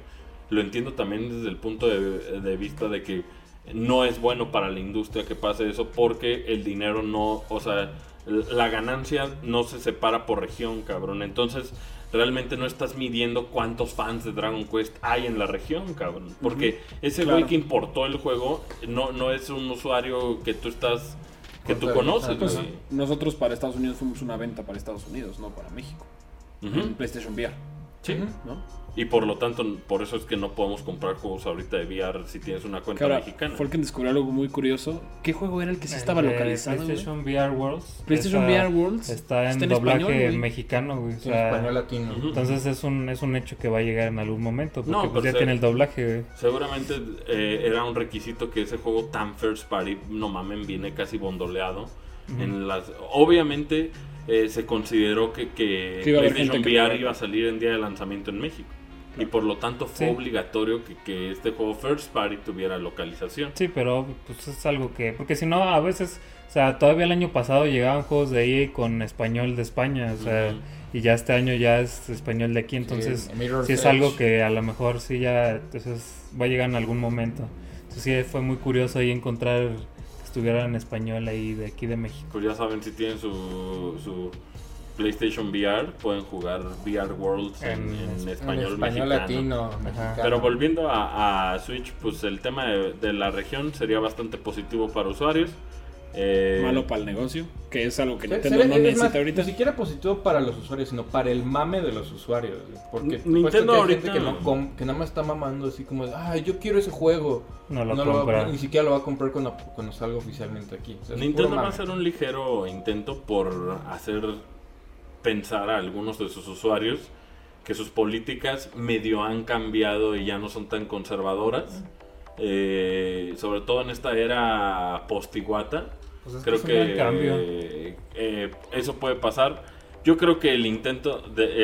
lo entiendo también desde el punto de vista de que no es bueno para la industria que pase eso, porque el dinero no, o sea, la ganancia no se separa por región, cabrón. Entonces, realmente no estás midiendo cuántos fans de Dragon Quest hay en la región, cabrón. Porque ese güey que importó el juego no es un usuario que tú conoces. Pues, nosotros para Estados Unidos fuimos una venta para Estados Unidos, no para México. En PlayStation VR. Sí, ¿no? Y por lo tanto, por eso es que no podemos comprar juegos ahorita de VR si tienes una cuenta mexicana. Falken descubrió algo muy curioso. ¿Qué juego era el que sí estaba localizado? PlayStation VR Worlds. PlayStation VR Worlds está en doblaje español, mexicano, güey. O sea, en español latino. Entonces es un hecho que va a llegar en algún momento, porque pues ya tiene el doblaje, güey. Seguramente era un requisito que ese juego tan first party, no mamen, viene casi bondoleado. Obviamente se consideró que PlayStation VR iba a salir en día de lanzamiento en México. Y por lo tanto fue obligatorio que este juego First Party tuviera localización. Sí, pero pues es algo que... Porque si no, a veces... O sea, todavía el año pasado llegaban juegos de EA con español de España. O sea, y ya este año ya es español de aquí. Entonces, sí es algo que a lo mejor sí ya... Entonces va a llegar en algún momento. Entonces sí fue muy curioso ahí encontrar que estuviera en español ahí de aquí de México. Pues ya saben, si tienen su PlayStation VR, pueden jugar VR Worlds en español latino, mexicano. Pero volviendo a Switch, pues el tema de la región sería bastante positivo para usuarios. Malo para el negocio, que es algo que Nintendo no necesita ahorita. Ni siquiera positivo para los usuarios, sino para el mame de los usuarios. Porque Nintendo hay ahorita gente que nada más está mamando así como yo quiero ese juego. No lo compra. Ni siquiera lo va a comprar cuando salga oficialmente aquí. O sea, Nintendo va a hacer un ligero intento por hacer pensar a algunos de sus usuarios que sus políticas medio han cambiado y ya no son tan conservadoras, sobre todo en esta era post-Iwata. Pues creo que eso puede pasar. Yo creo que el intento de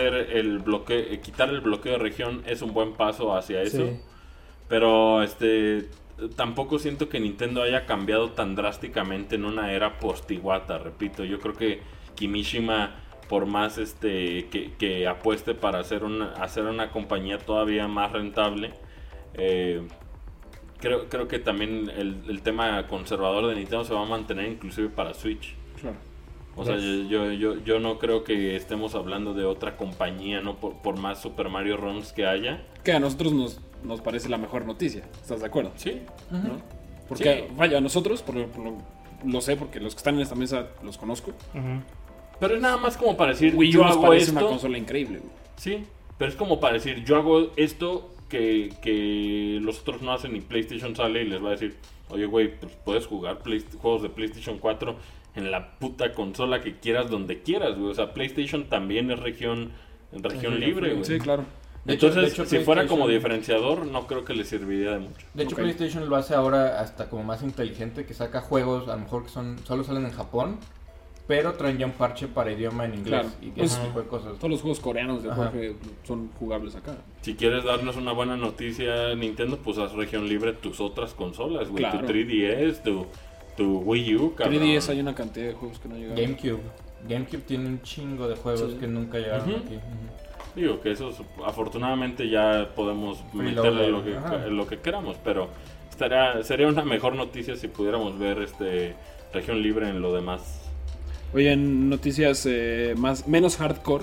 quitar el bloqueo de región es un buen paso hacia eso, pero tampoco siento que Nintendo haya cambiado tan drásticamente en una era post-Iwata. Repito, yo creo que Kimishima, por más que apueste para hacer una compañía todavía más rentable, creo que también el tema conservador de Nintendo se va a mantener inclusive para Switch. Claro. O sea, yo no creo que estemos hablando de otra compañía, no por más Super Mario Runs que haya. Que a nosotros nos parece la mejor noticia, ¿estás de acuerdo? Sí. ¿No? Porque, vaya, a nosotros, lo sé porque los que están en esta mesa los conozco. Pero es nada más como para decir, Wii U yo nos hago parece esto. una consola increíble, güey. Sí, pero es como para decir, yo hago esto que los otros no hacen y PlayStation sale y les va a decir, oye, güey, pues puedes jugar juegos de PlayStation 4 en la puta consola que quieras, donde quieras, güey. O sea, PlayStation también es región libre, güey. Sí, claro. Entonces, si fuera como diferenciador, no creo que le serviría de mucho. De hecho, PlayStation lo hace ahora hasta como más inteligente, que saca juegos, a lo mejor que solo salen en Japón, pero traen ya un parche para idioma en inglés y ese tipo de cosas. Todos los juegos coreanos de Jorge son jugables acá. Si quieres darnos una buena noticia, Nintendo, pues haz región libre tus otras consolas, güey. Claro. Tu 3DS, tu Wii U, cabrón. 3DS hay una cantidad de juegos que no llegaron. GameCube tiene un chingo de juegos que nunca llegaron aquí. Digo que eso afortunadamente ya podemos meterle lo que queramos, pero sería una mejor noticia si pudiéramos ver región libre en lo demás. Oye, en noticias menos hardcore,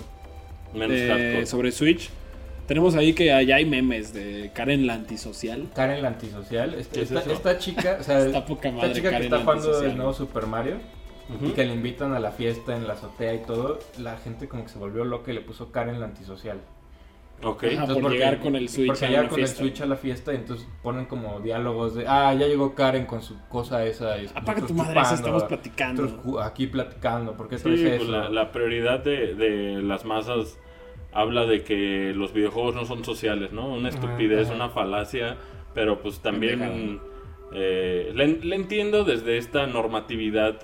sobre Switch, tenemos ahí que allá hay memes de Karen la antisocial. Karen la antisocial, esta chica, o sea, está poca madre, esta chica Karen que está jugando antisocial, el nuevo Super Mario y que le invitan a la fiesta en la azotea y todo, la gente como que se volvió loca y le puso Karen la antisocial. Ok. Por llegar con el Switch a la fiesta. El Switch a la fiesta y entonces ponen como diálogos de ya llegó Karen con su cosa esa. Y apaga tu madre, estamos platicando. Aquí platicando, porque sí, pues la prioridad de las masas habla de que los videojuegos no son sociales, ¿no? Una estupidez, una falacia, pero pues también le entiendo desde esta normatividad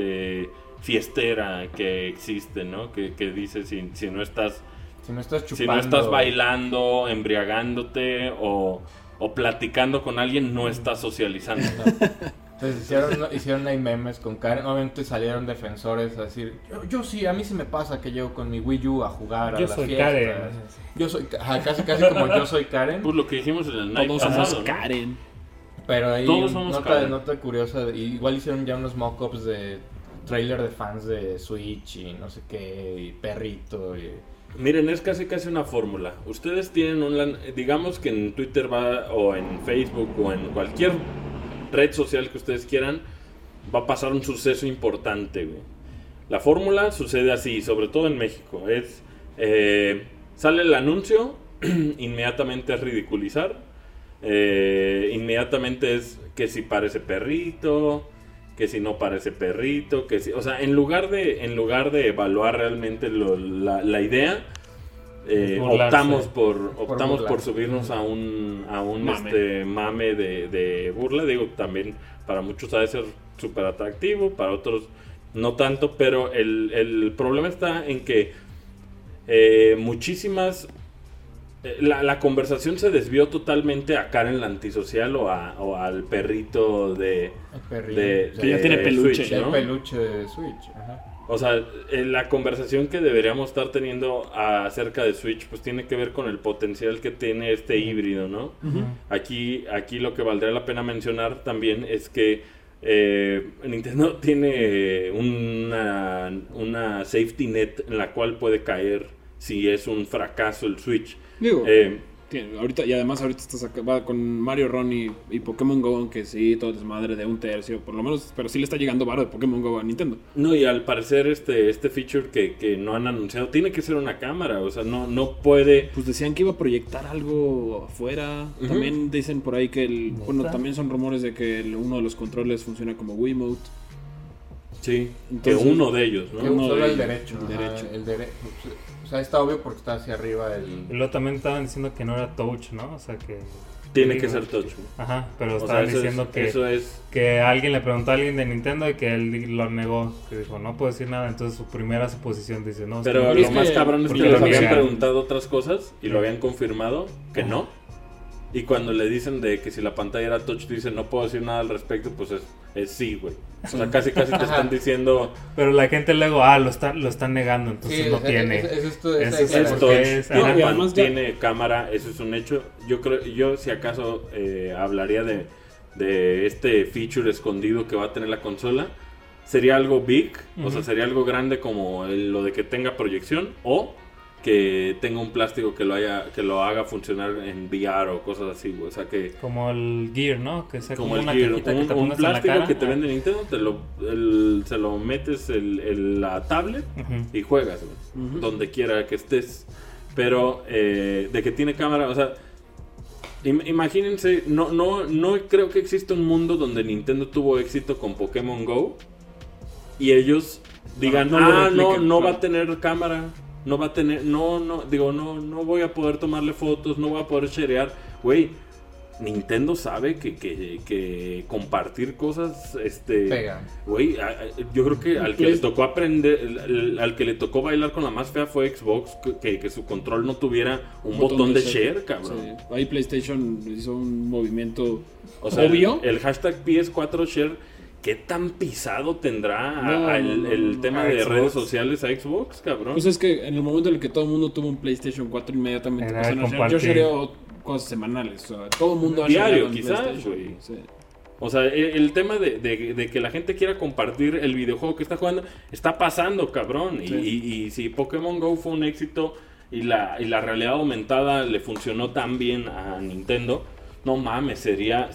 fiestera que existe, ¿no? Que dice si no estás chupando, si no estás bailando, embriagándote o platicando con alguien, no estás socializando. Entonces hicieron ahí memes con Karen. Obviamente salieron defensores a decir, yo sí, a mí sí me pasa que llego con mi Wii U a jugar a las fiestas. Karen. Yo soy Karen. Casi como yo soy Karen. Pues lo que dijimos en el night todos somos Karen. Pero ahí todos somos nota curiosa. Igual hicieron ya unos mock-ups de trailer de fans de Switch y no sé qué, y perrito y... Miren, es casi una fórmula. Ustedes tienen digamos que en Twitter o en Facebook o en cualquier red social que ustedes quieran, va a pasar un suceso importante, güey. La fórmula sucede así, sobre todo en México. Sale el anuncio, inmediatamente es ridiculizar, inmediatamente es que si parece perrito, que si no parece perrito, que si, o sea, en lugar de evaluar realmente la idea, optamos por subirnos a un mame de burla. Digo, también para muchos ha de ser súper atractivo, para otros no tanto, pero el problema está en que muchísimas... La conversación se desvió totalmente a Karen la antisocial o al perrito que ya tiene peluche, Switch, ¿no? El peluche de Switch, ajá. O sea, la conversación que deberíamos estar teniendo acerca de Switch, pues tiene que ver con el potencial que tiene este híbrido, ¿no? Uh-huh. Aquí lo que valdría la pena mencionar también es que Nintendo tiene una safety net en la cual puede caer si es un fracaso el Switch. Digo, ahorita estás va con Mario Run y Pokémon Go, aunque sí, todo desmadre de 1/3, por lo menos, pero sí le está llegando varo de Pokémon Go a Nintendo. No, y al parecer este feature que no han anunciado tiene que ser una cámara, o sea, no puede... Pues decían que iba a proyectar algo afuera, uh-huh. También dicen por ahí que también son rumores de que uno de los controles funciona como Wiimote. Sí, entonces, que uno de ellos, ¿no? Que solo el derecho. O sea, está obvio porque está hacia arriba Y luego también estaban diciendo que no era touch, ¿no? O sea, que... Tiene que ser touch. Ajá, pero estaban diciendo que alguien le preguntó a alguien de Nintendo y que él lo negó. Que dijo, no puedo decir nada. Entonces su primera suposición dice, no. Pero lo más cabrón es que les habían preguntado otras cosas y lo habían confirmado que no. Y cuando le dicen de que si la pantalla era touch, dicen no puedo decir nada al respecto, pues es sí, güey. O sea, casi te están diciendo... Pero la gente luego, lo están negando, entonces sí, no tiene. Es touch. Además tiene cámara, eso es un hecho. Yo si acaso hablaría de este feature escondido que va a tener la consola. Sería algo big, uh-huh. O sea, sería algo grande como lo de que tenga proyección o... que tenga un plástico que lo haga funcionar en VR o cosas así, güey. O sea que... Como el Gear, ¿no? Que sea como el Gear, un plástico que te vende Nintendo, se lo metes la tablet, uh-huh. Y juegas, güey, uh-huh. Donde quiera que estés. Pero de que tiene cámara, o sea... Imagínense, no creo que exista un mundo donde Nintendo tuvo éxito con Pokémon Go y ellos digan, no va a tener cámara. No va a tener, no voy a poder tomarle fotos, no voy a poder sharear. Güey, Nintendo sabe que compartir cosas, pega. Güey, yo creo que al que le tocó aprender, al que le tocó bailar con la más fea fue Xbox, que su control no tuviera un botón de share, cabrón. Sí. Ahí PlayStation hizo un movimiento, o sea, obvio. El hashtag PS4 share. ¿Qué tan pisado tendrá el tema de redes sociales a Xbox, cabrón? Pues es que en el momento en el que todo el mundo tuvo un PlayStation 4, inmediatamente empezaron a share. Yo shareo cosas semanales. O sea, todo el mundo ha diario, quizás, güey. Sí. O sea, el tema de que la gente quiera compartir el videojuego que está jugando está pasando, cabrón. Sí. Y si Pokémon Go fue un éxito y la realidad aumentada le funcionó tan bien a Nintendo, no mames, sería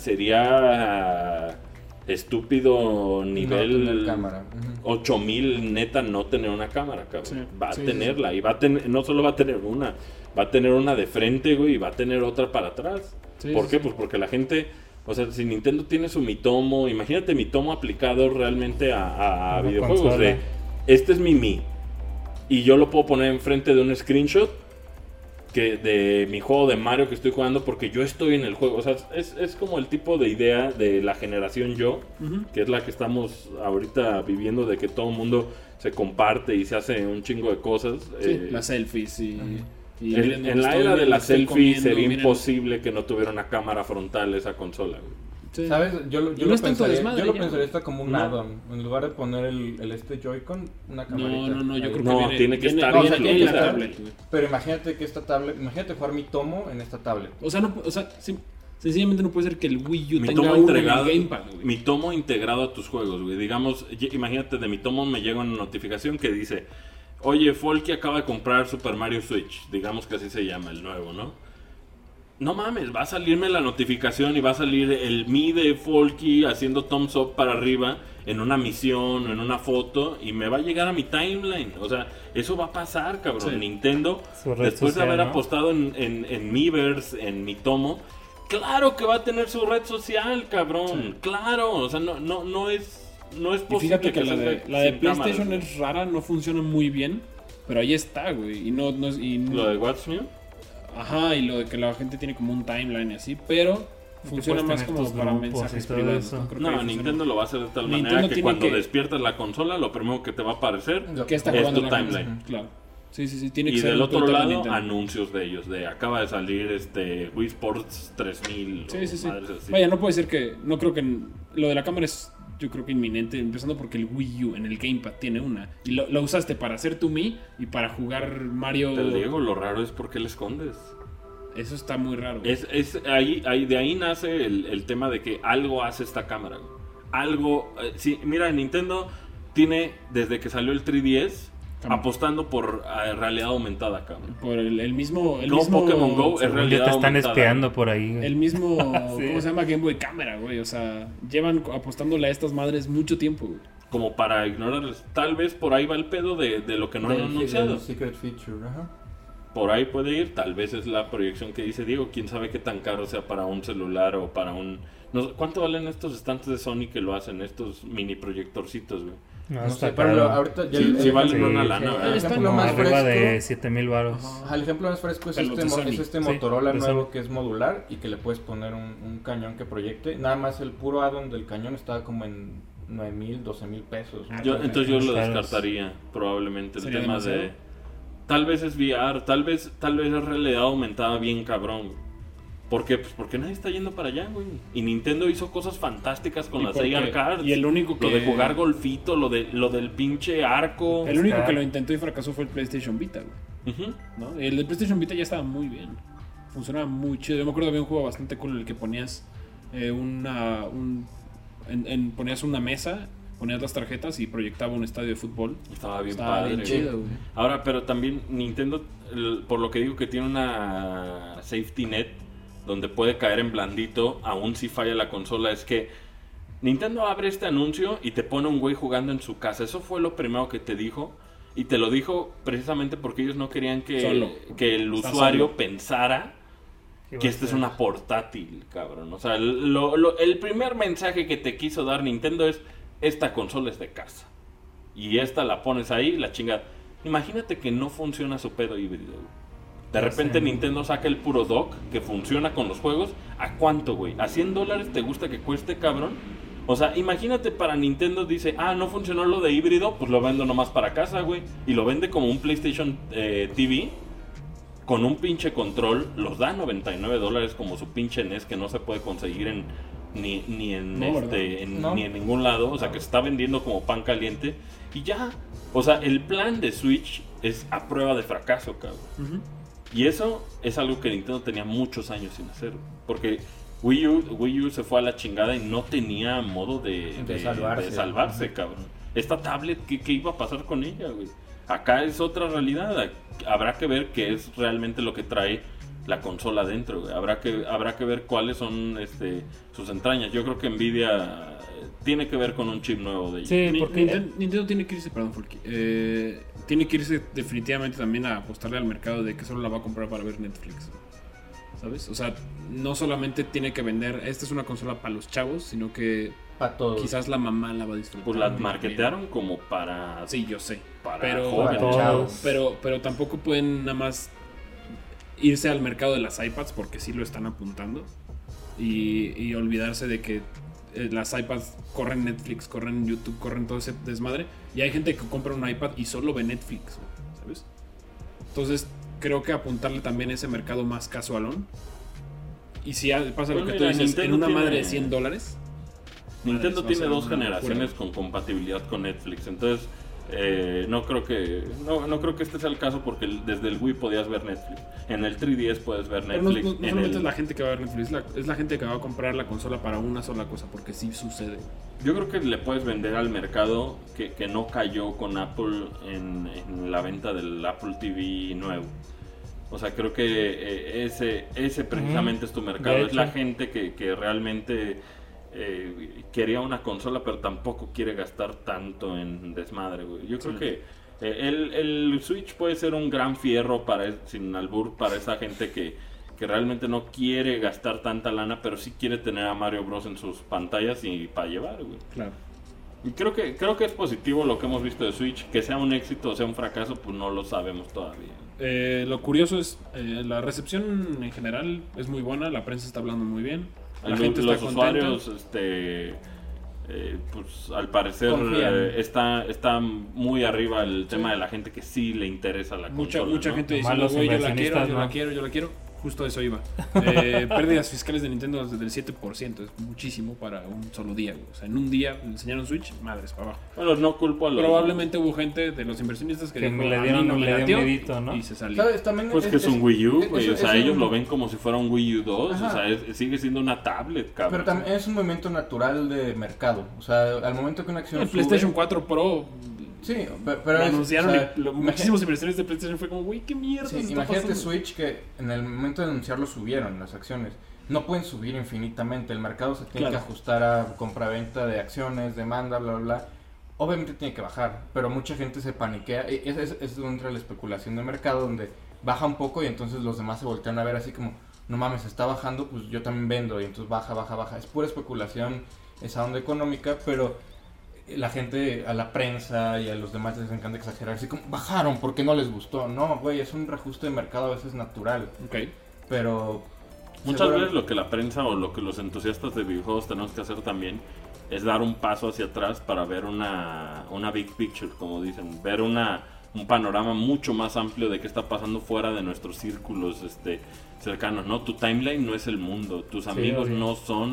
estúpido nivel no cámara. Uh-huh. 8000 neta no tener una cámara, cabrón. Sí, va a tenerla. Y va a tener, no solo va a tener una, va a tener una de frente, güey, y va a tener otra para atrás. Sí, ¿por qué? Pues porque la gente, o sea, si Nintendo tiene su Miitomo, imagínate Miitomo aplicado realmente a videojuegos consola. Este es mi Mi y yo lo puedo poner enfrente de un screenshot de mi juego de Mario que estoy jugando porque yo estoy en el juego. O sea, es como el tipo de idea de la generación yo, uh-huh. Que es la que estamos ahorita viviendo, de que todo el mundo se comparte y se hace un chingo de cosas. Sí, las selfies y en la era de las selfies sería imposible que no tuviera una cámara frontal esa consola, güey. Sí. ¿Sabes? Yo lo pensaría esto como un add-on. En lugar de poner el Joy-Con, una camarita. No, yo creo que tiene que estar en la tablet. Pero imagínate que esta tablet, imagínate jugar mi Tomo en esta tablet. Sencillamente no puede ser que el Wii U tenga uno en el Gamepad, güey. Mi Tomo integrado a tus juegos, güey. Digamos, imagínate, de mi Tomo me llega una notificación que dice: oye, Folky acaba de comprar Super Mario Switch. Digamos que así se llama, el nuevo, ¿no? No mames, va a salirme la notificación y va a salir el Mi de Folky haciendo thumbs up para arriba en una misión o en una foto y me va a llegar a mi timeline. O sea, eso va a pasar, cabrón. Sí. Nintendo, después de haber apostado en Miiverse, en mi Tomo, claro que va a tener su red social, cabrón. Sí. Claro, o sea, no es posible. Y fíjate que la de PlayStation es rara, no funciona muy bien, pero ahí está, güey. ¿Lo de What's New? Ajá, y lo de que la gente tiene como un timeline y así, pero funciona más como para mensajes privados. No, Nintendo lo va a hacer de tal manera que cuando despiertas la consola, lo primero que te va a aparecer es tu timeline. Claro. Sí, tiene que y ser. Y del otro lado, Nintendo. Anuncios de ellos, de acaba de salir Wii Sports 3000. Sí. Vaya, no puede ser que, no creo que lo de la cámara es, yo creo que inminente, empezando porque el Wii U en el Gamepad tiene una. Y lo usaste para hacer tu Mi y para jugar Mario. Te digo, lo raro es por qué le escondes. Eso está muy raro. De ahí nace el tema de que algo hace esta cámara. Algo. Sí, mira, Nintendo tiene, desde que salió el 3DS, apostando por realidad aumentada, cabrón. Por el mismo Pokémon Go es realidad te están aumentada. Espiando por ahí. El mismo, sí. ¿Cómo se llama? Game Boy Cámara, güey. O sea, llevan apostándole a estas madres mucho tiempo, güey. Como para ignorarles. Tal vez por ahí va el pedo de lo que no han anunciado. Secret feature, ajá. Por ahí puede ir, tal vez es la proyección que dice Diego, quién sabe qué tan caro sea para un celular o para un... No, ¿cuánto valen estos estantes de Sony que lo hacen, estos mini proyectorcitos, güey? No sé, pero ahorita ya sí valen una lana, ¿verdad? El ejemplo más arriba fresco, de 7,000 baros. El ejemplo más fresco es este Motorola nuevo que es modular y que le puedes poner un cañón que proyecte. Nada más el puro add-on del cañón estaba como en 9,000, 12,000 pesos. Entonces yo lo descartaría, probablemente, el tema de... Tal vez es VR, tal vez es realidad aumentada bien cabrón. ¿Por qué? Pues porque nadie está yendo para allá, güey. Y Nintendo hizo cosas fantásticas con las AR Cards. Y el único que... Lo de jugar golfito, lo del pinche arco. El único que lo intentó y fracasó fue el PlayStation Vita, güey. ¿No? El de PlayStation Vita ya estaba muy bien. Funcionaba muy chido. Yo me acuerdo que había un juego bastante cool en el que ponías ponías una mesa, ponías las tarjetas y proyectaba un estadio de fútbol. Estaba bien padre. Bien chido, güey. Ahora, pero también Nintendo, por lo que digo que tiene una safety net donde puede caer en blandito, aún si falla la consola, es que Nintendo abre este anuncio y te pone un güey jugando en su casa. Eso fue lo primero que te dijo. Y te lo dijo precisamente porque ellos no querían que el usuario pensara que esta es una portátil, cabrón. O sea, el primer mensaje que te quiso dar Nintendo es: esta consola es de casa. Y esta la pones ahí, la chingada. Imagínate que no funciona su pedo híbrido. De repente Nintendo saca el puro dock que funciona con los juegos. ¿A cuánto, güey? ¿A $100 te gusta que cueste, cabrón? O sea, imagínate, para Nintendo dice: no funcionó lo de híbrido, pues lo vendo nomás para casa, güey. Y lo vende como un PlayStation TV con un pinche control. Los da $99 como su pinche NES que no se puede conseguir ni en ningún lado. O sea, que se está vendiendo como pan caliente. Y ya. O sea, el plan de Switch es a prueba de fracaso, cabrón. Y eso es algo que Nintendo tenía muchos años sin hacer. Porque Wii U se fue a la chingada y no tenía modo de salvarse, cabrón. Esta tablet, ¿qué iba a pasar con ella, güey? Acá es otra realidad. Habrá que ver qué es realmente lo que trae la consola dentro, güey. Habrá que ver cuáles son sus entrañas. Yo creo que Nvidia tiene que ver con un chip nuevo de ellos. Sí, porque Nintendo tiene que irse, tiene que irse definitivamente también a apostarle al mercado de que solo la va a comprar para ver Netflix, ¿sabes? O sea, no solamente tiene que vender, esta es una consola para los chavos, sino que para todos. Quizás la mamá la va a disfrutar. Pues la marketearon como para... Sí, yo sé. Para pero tampoco pueden nada más irse al mercado de las iPads, porque sí lo están apuntando, y olvidarse de que las iPads corren Netflix, corren YouTube, corren todo ese desmadre, y hay gente que compra un iPad y solo ve Netflix, ¿sabes? Entonces creo que apuntarle también a ese mercado más casualón Y si pasa lo que tú dices, en una madre de $100. Nintendo tiene 2 generaciones con compatibilidad con Netflix, entonces no creo que este sea el caso, porque desde el Wii podías ver Netflix, en el 3DS puedes ver Netflix. No solamente es la gente que va a ver Netflix, es la gente que va a comprar la consola para una sola cosa, porque sí sucede. Yo creo que le puedes vender al mercado que no cayó con Apple en la venta del Apple TV nuevo. O sea, creo que ese precisamente es tu mercado. Es la gente que realmente quería una consola, pero tampoco quiere gastar tanto en desmadre, güey. Yo creo que el Switch puede ser un gran fierro sin albur, para esa gente que realmente no quiere gastar tanta lana, pero sí quiere tener a Mario Bros en sus pantallas y para llevar, güey. Claro. Y creo que es positivo lo que hemos visto de Switch. Que sea un éxito o sea un fracaso, pues no lo sabemos todavía. Lo curioso es, la recepción en general es muy buena, la prensa está hablando muy bien. La gente está contenta. Los usuarios, pues al parecer está muy arriba el tema de la gente que sí le interesa la consola. Mucha gente diciendo, güey, yo la quiero. Justo eso iba. Pérdidas fiscales de Nintendo del 7%. Es muchísimo para un solo día, güey. O sea, en un día enseñaron Switch, madres para abajo. Bueno, no culpo a los... Probablemente hubo gente de los inversionistas que dijo, le dieron un medito, ¿no? Y se salió. ¿Sabes? También pues es un Wii U, güey. O sea, ellos lo ven como si fuera un Wii U 2. Ajá. O sea, sigue siendo una tablet, cabrón. Pero también es un movimiento natural de mercado. O sea, al momento que una acción el PlayStation 4 Pro... Sí, pero anunciaron, o sea, muchísimos inversiones de PlayStation fue como, güey, qué mierda. Sí, imagínate Switch, que en el momento de anunciarlo subieron las acciones. No pueden subir infinitamente, el mercado se tiene que ajustar a compraventa de acciones, demanda, bla, bla, bla. Obviamente tiene que bajar, pero mucha gente se paniquea. Es donde entra la especulación de mercado, donde baja un poco y entonces los demás se voltean a ver así como, no mames, está bajando, pues yo también vendo, y entonces baja. Es pura especulación esa onda económica, pero la gente, a la prensa y a los demás les encanta exagerar, así como, bajaron porque no les gustó. No, güey, es un reajuste de mercado a veces natural. Ok. Pero muchas veces lo que la prensa o lo que los entusiastas de videojuegos tenemos que hacer también es dar un paso hacia atrás para ver una big picture, como dicen, ver un panorama mucho más amplio de qué está pasando fuera de nuestros círculos cercanos, ¿no? Tu timeline no es el mundo, tus amigos no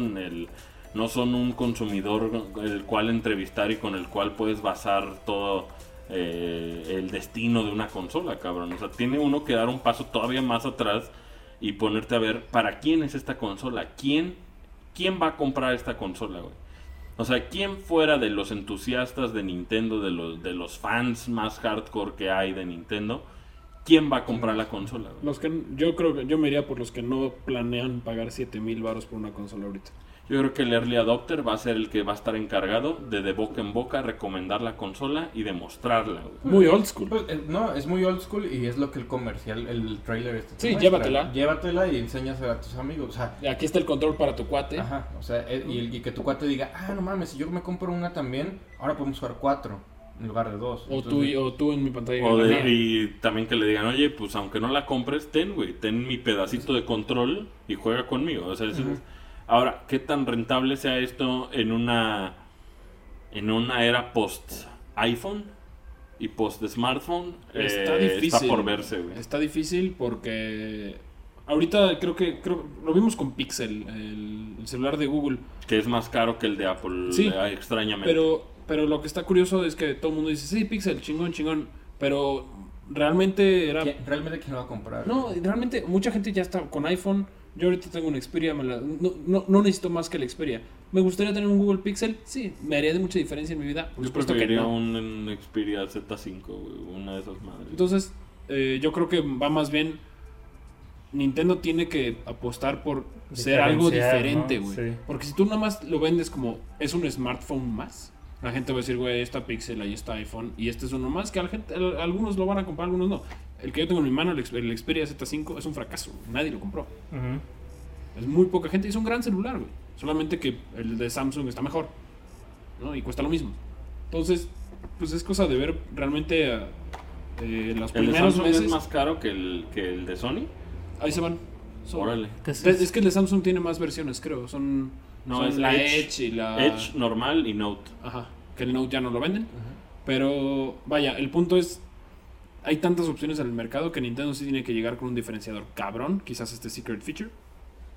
son un consumidor el cual entrevistar y con el cual puedes basar todo el destino de una consola, cabrón. O sea, tiene uno que dar un paso todavía más atrás y ponerte a ver para quién es esta consola, quién va a comprar esta consola, güey. O sea, quién fuera de los entusiastas de Nintendo, de los fans más hardcore que hay de Nintendo, quién va a comprar la consola, güey. Yo creo que yo me iría por los que no planean pagar $7,000 por una consola ahorita. Yo creo que el early adopter va a ser el que va a estar encargado de boca en boca recomendar la consola y demostrarla. Muy old school. Pues, no, es muy old school y es lo que el comercial, el trailer sí, llévatela. Llévatela y enséñasela a tus amigos. O sea, aquí está el control para tu cuate. Ajá, o sea, y que tu cuate diga, no mames, si yo me compro una también, ahora podemos jugar 4 en lugar de 2. O tú en mi pantalla. Y también que le digan, oye, pues aunque no la compres, ten mi pedacito de control y juega conmigo. O sea, ahora, ¿qué tan rentable sea esto en una era post iPhone y post smartphone? Está difícil. Está por verse, güey. Está difícil porque ahorita creo lo vimos con Pixel, el celular de Google, que es más caro que el de Apple, sí, extrañamente. Pero lo que está curioso es que todo el mundo dice, sí, Pixel, chingón, pero realmente era... ¿Realmente quién lo va a comprar? No, realmente mucha gente ya está con iPhone. Yo ahorita tengo un Xperia, no necesito más que el Xperia. ¿Me gustaría tener un Google Pixel? Sí, me haría de mucha diferencia en mi vida. Por supuesto que no. Un Xperia Z5, güey, una de esas madres. Entonces, yo creo que va más bien... Nintendo tiene que apostar por ser algo diferente, güey. ¿No? Sí. Porque si tú nada más lo vendes como es un smartphone más, la gente va a decir, güey, está Pixel, ahí está iPhone, y este es uno más, que algunos lo van a comprar, algunos no. El que yo tengo en mi mano, el Xperia Z5, es un fracaso, nadie lo compró. Es muy poca gente y es un gran celular, güey. Solamente que el de Samsung está mejor, ¿no? Y cuesta lo mismo. Entonces, pues es cosa de ver realmente los primeros meses. ¿El de Samsung es más caro que el de Sony? Ahí se van. Órale. Es que el de Samsung tiene más versiones, creo. Son es la Edge y la... Edge normal y Note. Ajá. Que el Note ya no lo venden. Pero, vaya, el punto es... Hay tantas opciones en el mercado que Nintendo sí tiene que llegar con un diferenciador cabrón. Quizás este Secret Feature.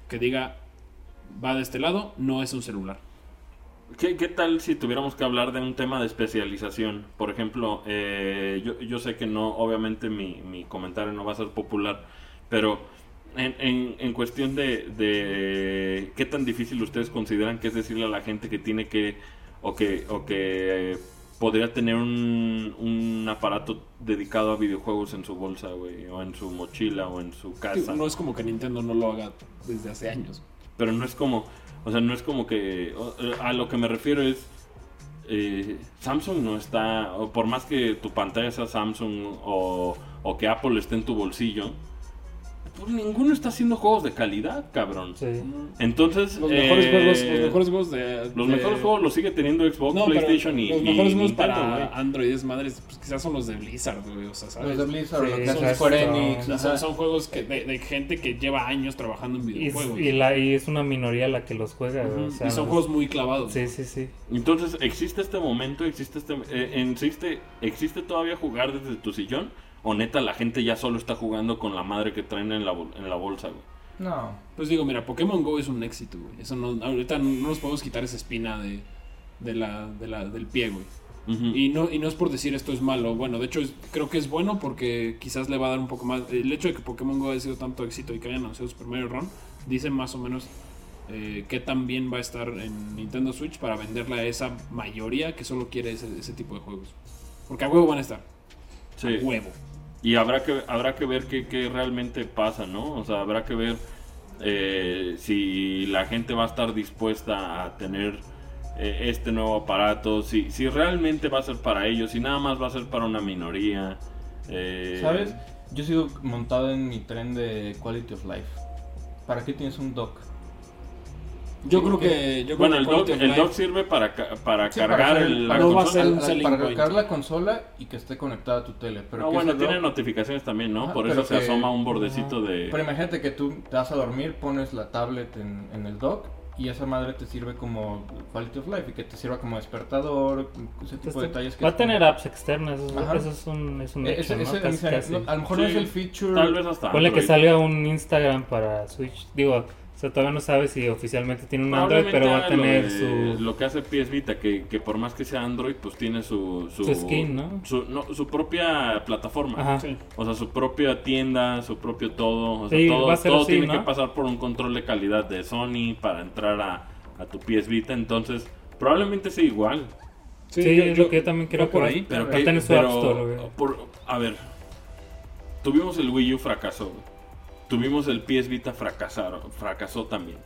que diga va de este lado, no es un celular. ¿Qué tal si tuviéramos que hablar de un tema de especialización? Por ejemplo, yo sé que no, obviamente mi comentario no va a ser popular, pero en cuestión de qué tan difícil ustedes consideran que es decirle a la gente que tiene que o que podría tener un aparato dedicado a videojuegos en su bolsa, güey, o en su mochila o en su casa. No es como que Nintendo no lo haga desde hace años. Pero no es como, o sea, no es como que, a lo que me refiero es, Samsung no está, o por más que tu pantalla sea Samsung o que Apple esté en tu bolsillo, pues ninguno está haciendo juegos de calidad, cabrón. Sí. Entonces, los mejores juegos los mejores juegos los sigue teniendo Xbox, PlayStation y los mejores juegos Nintendo, para güey. Android es madres, pues quizás son los de Blizzard, güey, o sea, ¿sabes? Los de Blizzard, Sí, lo que hace exacto. Square Enix. Son juegos que de gente que lleva años trabajando en videojuegos. Y es una minoría la que los juega, güey. O sea, Y son juegos muy clavados. Sí. Entonces, existe este momento, existe todavía jugar desde tu sillón, o neta la gente ya solo está jugando con la madre que traen en la bolsa, güey. No. Pues digo, mira, Pokémon Go es un éxito, güey. Eso no, ahorita no nos podemos quitar esa espina del pie, güey. Uh-huh. Y no es por decir esto es malo. Bueno, de hecho creo que es bueno porque quizás le va a dar un poco más. El hecho de que Pokémon Go haya sido tanto éxito y que hayan anunciado Super Mario Run, dice más o menos qué tan bien va a estar en Nintendo Switch para venderle a esa mayoría que solo quiere ese tipo de juegos. Porque a huevo van a estar. Sí. A huevo. Y habrá que ver qué realmente pasa, ¿no? O sea, habrá que ver si la gente va a estar dispuesta a tener este nuevo aparato, si realmente va a ser para ellos, si nada más va a ser para una minoría. ¿Sabes? Yo sigo montado en mi tren de Quality of Life. ¿Para qué tienes un dock? Yo creo que el dock sirve para cargar la no va a consola. ser un selling para point. cargar la consola y que esté conectada a tu tele. Pero No, que bueno, ese tiene dock- notificaciones también, ¿no? Ajá, Por pero eso se que- asoma un bordecito de... Pero imagínate que tú te vas a dormir, pones la tablet en el dock y esa madre te sirve como Quality of Life y que te sirva como despertador, ese tipo de detalles que... Va a tener apps externas, eso es un hecho, ¿no? Ese- Casi, casi. a lo mejor no Sí, es el feature... Tal vez hasta Ponle que Android. salga un Instagram para Switch. Digo, o sea, todavía no sabes si oficialmente tiene un Android, Probablemente pero va a haga tener lo que hace PS Vita, que por más que sea Android, pues tiene su skin, ¿no? Su propia plataforma. Ajá. Sí. O sea, su propia tienda, su propio todo. O sea, Sí, todo, va a ser todo así, tiene ¿no? que pasar por un control de calidad de Sony para entrar a tu PS Vita. Entonces, probablemente sea igual. Sí, es lo que yo también quiero por ahí, Pero va a tener su App Store, güey. a ver, tuvimos el Wii U, fracasó, güey. Tuvimos el PS Vita, fracasó también.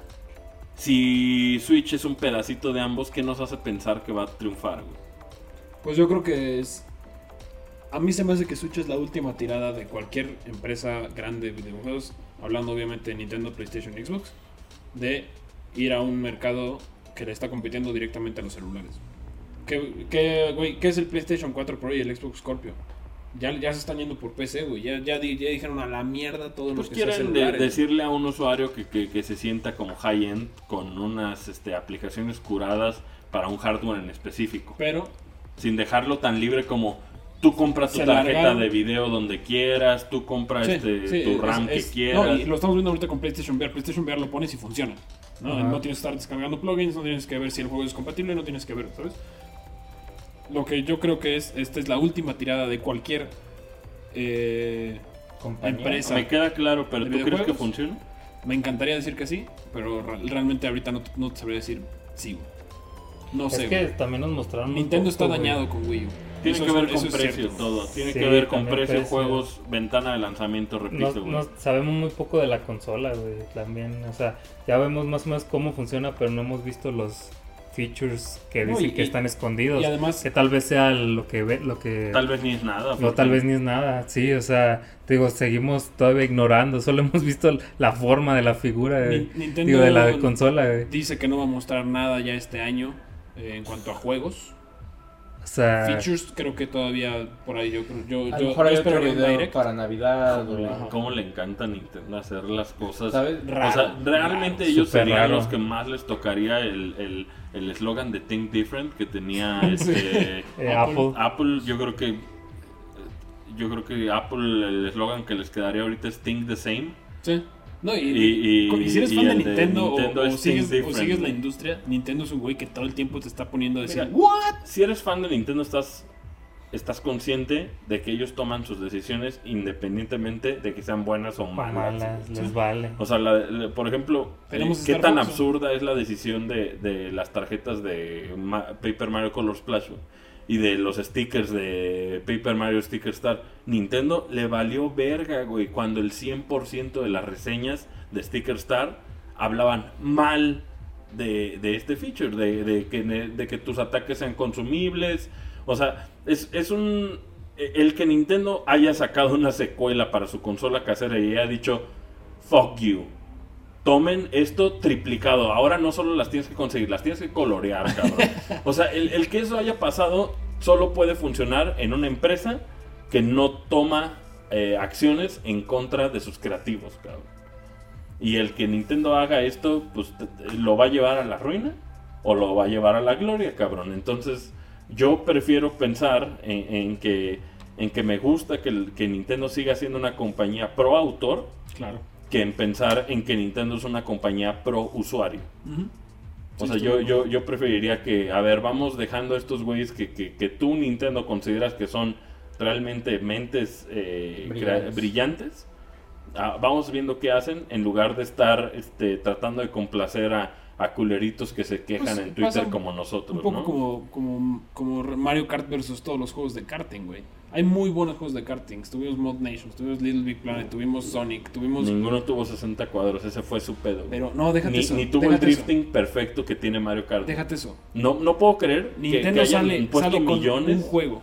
Si Switch es un pedacito de ambos, ¿qué nos hace pensar que va a triunfar, güey? Pues yo creo que es... A mí se me hace que Switch es la última tirada de cualquier empresa grande de videojuegos, hablando obviamente de Nintendo, PlayStation y Xbox, de ir a un mercado que le está compitiendo directamente a los celulares. ¿Qué es el PlayStation 4 Pro y el Xbox Scorpio? Ya se están yendo por PC, güey. Ya dijeron a la mierda todo Pues lo que sea quieren celulares. decirle a un usuario que se sienta como high-end con unas aplicaciones curadas para un hardware en específico. Pero Sin dejarlo tan libre como tú compras tu Se tarjeta largaron. de video donde quieras, tú compras tu RAM que quieras. No, y lo estamos viendo ahorita con PlayStation VR. PlayStation VR lo pones y funciona. No, Ajá. no tienes que estar descargando plugins, no tienes que ver si el juego es compatible, no tienes que ver, ¿sabes? Lo que yo creo que esta es la última tirada de cualquier Compañía. empresa. Me queda claro, pero ¿De ¿tú crees que videojuegos? funciona? Me encantaría decir que sí, pero realmente ahorita no te sabría decir sí, güey. No Es sé, que güey. también nos mostraron. Nintendo un está poco, güey. dañado con Wii U. Tiene Eso que es- ver eso con es precio cierto. todo. Tiene Sí, que ver con también precio, precio. juegos, ventana de lanzamiento, repito, güey. No sabemos muy poco de la consola, güey, también, o sea, ya vemos más o menos cómo funciona, pero no hemos visto los features que No, dicen y- que están escondidos, y además- que tal vez sea lo que Tal vez ni es nada. no, tal vez ni es nada, sí, o sea, te digo, seguimos todavía ignorando, solo hemos visto la forma de la figura, Nintendo digo, de la consola, güey. dice que no va a mostrar nada ya este año en cuanto a juegos. O sea, Features creo que todavía por ahí yo A lo mejor hay otro esperaría un video direct. para Navidad. o- ¿Cómo le encanta a Nintendo hacer las cosas? ¿Sabes? O sea, realmente raro, ellos súper serían raro. los que más les tocaría el eslogan de Think Different que tenía Apple. Apple. Yo creo que Apple, el eslogan que les quedaría ahorita es Think the Same. Sí. No, y si eres fan de Nintendo o sigues la industria, Nintendo es un güey que todo el tiempo te está poniendo a decir, ¿what? Si eres fan de Nintendo, estás consciente de que ellos toman sus decisiones independientemente de que sean buenas o malas. Les vale. O sea, por ejemplo, ¿qué tan absurda es la decisión de las tarjetas de Paper Mario Color Splash y de los stickers de Paper Mario Sticker Star? Nintendo le valió verga, güey, cuando el 100% de las reseñas de Sticker Star hablaban mal de este feature, de que tus ataques sean consumibles. O sea, el que Nintendo haya sacado una secuela para su consola casera y haya dicho, fuck you, tomen esto triplicado, ahora no solo las tienes que conseguir, las tienes que colorear, cabrón. O sea, el que eso haya pasado solo puede funcionar en una empresa que no toma acciones en contra de sus creativos, cabrón. Y el que Nintendo haga esto, pues lo va a llevar a la ruina o lo va a llevar a la gloria, cabrón. Entonces yo prefiero pensar en que me gusta que Nintendo siga siendo una compañía pro autor, claro, que en pensar en que Nintendo es una compañía pro usuario. Uh-huh. O sea, yo preferiría que, a ver, vamos dejando a estos güeyes que tú, Nintendo, consideras que son realmente mentes brillantes. Vamos viendo qué hacen en lugar de estar tratando de complacer a culeritos que se quejan en Twitter como nosotros, un poco, ¿no? como Mario Kart versus todos los juegos de karting, güey. Hay muy buenos juegos de karting. Tuvimos Mod Nation, tuvimos Little Big Planet, tuvimos Sonic, Ninguno tuvo 60 cuadros, ese fue su pedo. Pero no, déjate eso. Ni tuvo el drifting perfecto que tiene Mario Kart. Déjate eso. No puedo creer Nintendo que hayan impuesto sale millones. Con un juego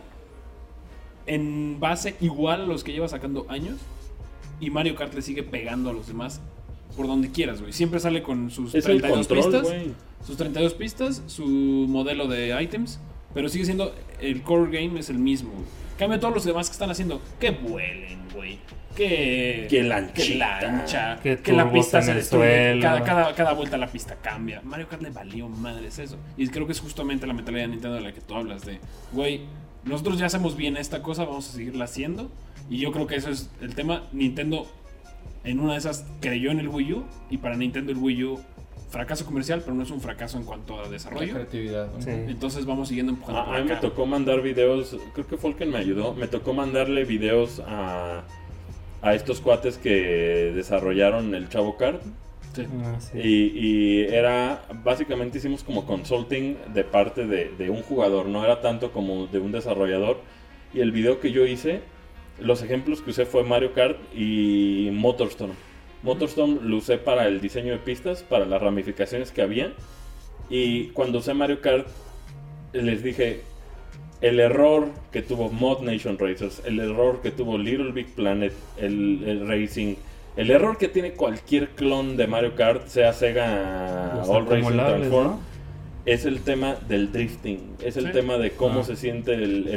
en base igual a los que lleva sacando años y Mario Kart le sigue pegando a los demás por donde quieras, güey. Siempre sale con sus 32 pistas. Wey. Sus 32 pistas, su modelo de items, pero sigue siendo el core game es el mismo, güey. Cambia todos los demás que están haciendo que vuelen, güey. Que lancha, que la pista se destruye. Cada vuelta la pista cambia. Mario Kart le valió madres eso. Y creo que es justamente la mentalidad de Nintendo de la que tú hablas de, güey, nosotros ya hacemos bien esta cosa, vamos a seguirla haciendo. Y yo creo que eso es el tema. Nintendo en una de esas creyó en el Wii U, y para Nintendo el Wii U fracaso comercial, pero no es un fracaso en cuanto a desarrollo. La creatividad. Sí. Entonces vamos siguiendo empujando. A mí me tocó mandar videos, creo que fue el que me ayudó, me tocó mandarle videos a estos cuates que desarrollaron el Chavo Kart. Sí. Sí. Y era, básicamente hicimos como consulting de parte de un jugador, no era tanto como de un desarrollador. Y el video que yo hice, los ejemplos que usé fue Mario Kart y MotorStorm. MotorStorm lo usé para el diseño de pistas, para las ramificaciones que había. Y cuando usé Mario Kart, les dije, el error que tuvo Mod Nation Racers, el error que tuvo Little Big Planet, el Racing, el error que tiene cualquier clon de Mario Kart, sea Sega All Racing Transform, ¿no? Es el tema del drifting, es el tema de cómo se siente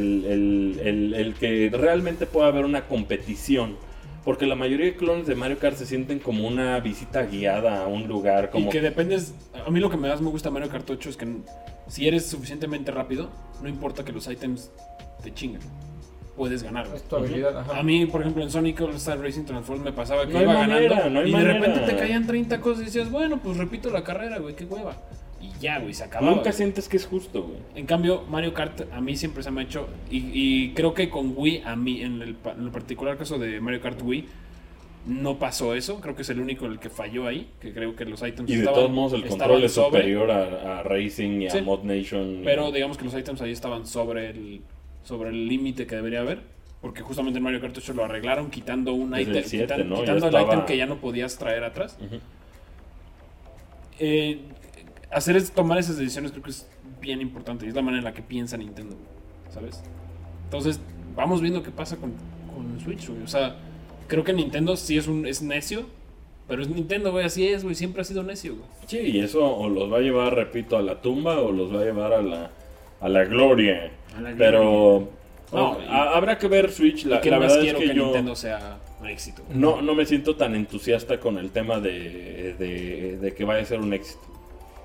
el que realmente pueda haber una competición. Porque la mayoría de clones de Mario Kart se sienten como una visita guiada a un lugar. Como... Y que dependes... A mí lo que más me gusta de Mario Kart 8 es que si eres suficientemente rápido, no importa que los ítems te chinguen. Puedes ganar. Es tu habilidad, ajá. A mí, por ejemplo, en Sonic All Star Racing Transform me pasaba que iba ganando y de repente te caían 30 cosas y decías, bueno, pues repito la carrera, güey, qué hueva. Y ya, güey, se acababa. Nunca sientes que es justo, güey. En cambio, Mario Kart a mí siempre se me ha hecho... Y creo que con Wii, a mí, en el particular caso de Mario Kart Wii, no pasó eso. Creo que es el único el que falló ahí. Que creo que los items y de todos modos el control es superior a Racing y a Mod Nation. Pero digamos que los items ahí estaban sobre el límite que debería haber. Porque justamente en Mario Kart 8 lo arreglaron quitando un desde item. El 7, ¿no? Quitando el item que ya no podías traer atrás. Uh-huh. Tomar esas decisiones creo que es bien importante. Y es la manera en la que piensa Nintendo, ¿sabes? Entonces, vamos viendo qué pasa con Switch, güey. O sea, creo que Nintendo sí es necio. Pero es Nintendo, güey, así es, güey. Siempre ha sido necio, güey. Sí, y eso o los va a llevar, repito, a la tumba o los va a llevar a la gloria. Pero... No, habrá que ver Switch. La verdad es que yo Nintendo sea un éxito. No me siento tan entusiasta con el tema de que vaya a ser un éxito.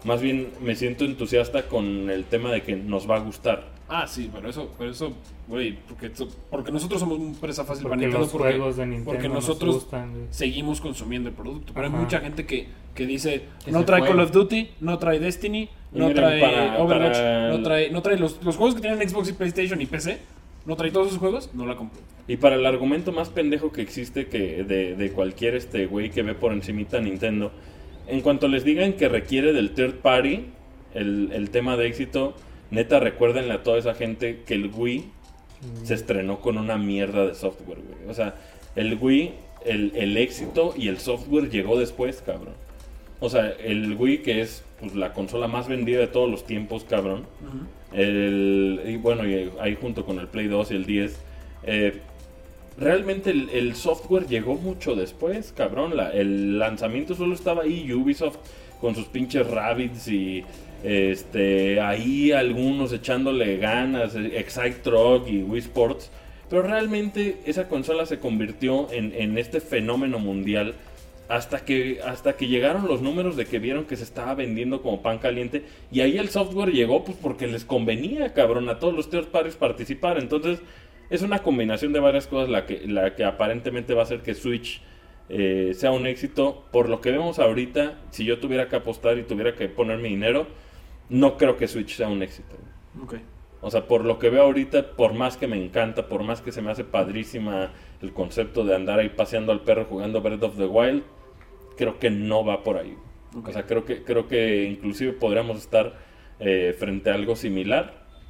Más bien me siento entusiasta con el tema de que nos va a gustar. Ah, sí, pero eso, güey, porque nosotros somos una empresa fácil para Nintendo, los juegos de Nintendo porque nosotros gustan, seguimos consumiendo el producto. Pero hay mucha gente que dice, que no trae Call of Duty, no trae Destiny, no trae Overwatch, no trae los juegos que tienen Xbox y PlayStation y PC, no trae todos esos juegos, no la compro. Y para el argumento más pendejo que existe que de cualquier güey que ve por encimita Nintendo, en cuanto les digan que requiere del third party el tema de éxito, neta recuérdenle a toda esa gente que el Wii se estrenó con una mierda de software, güey. O sea, el Wii, el éxito y el software llegó después, cabrón. O sea, el Wii, que es pues, la consola más vendida de todos los tiempos, cabrón. Y bueno, y ahí junto con el Play 2 y el 10, realmente el software llegó mucho después, cabrón. El lanzamiento solo estaba ahí, Ubisoft con sus pinches Rabbids y ahí algunos echándole ganas, Excite Truck y Wii Sports. Pero realmente esa consola se convirtió en este fenómeno mundial hasta que llegaron los números de que vieron que se estaba vendiendo como pan caliente. Y ahí el software llegó pues porque les convenía, cabrón, a todos los third parties participar. Entonces es una combinación de varias cosas la que aparentemente va a hacer que Switch sea un éxito. Por lo que vemos ahorita, si yo tuviera que apostar y tuviera que poner mi dinero, no creo que Switch sea un éxito. Okay. O sea, por lo que veo ahorita, por más que me encanta, por más que se me hace padrísima el concepto de andar ahí paseando al perro jugando Breath of the Wild, creo que no va por ahí. Okay. O sea, creo que inclusive podríamos estar frente a algo similar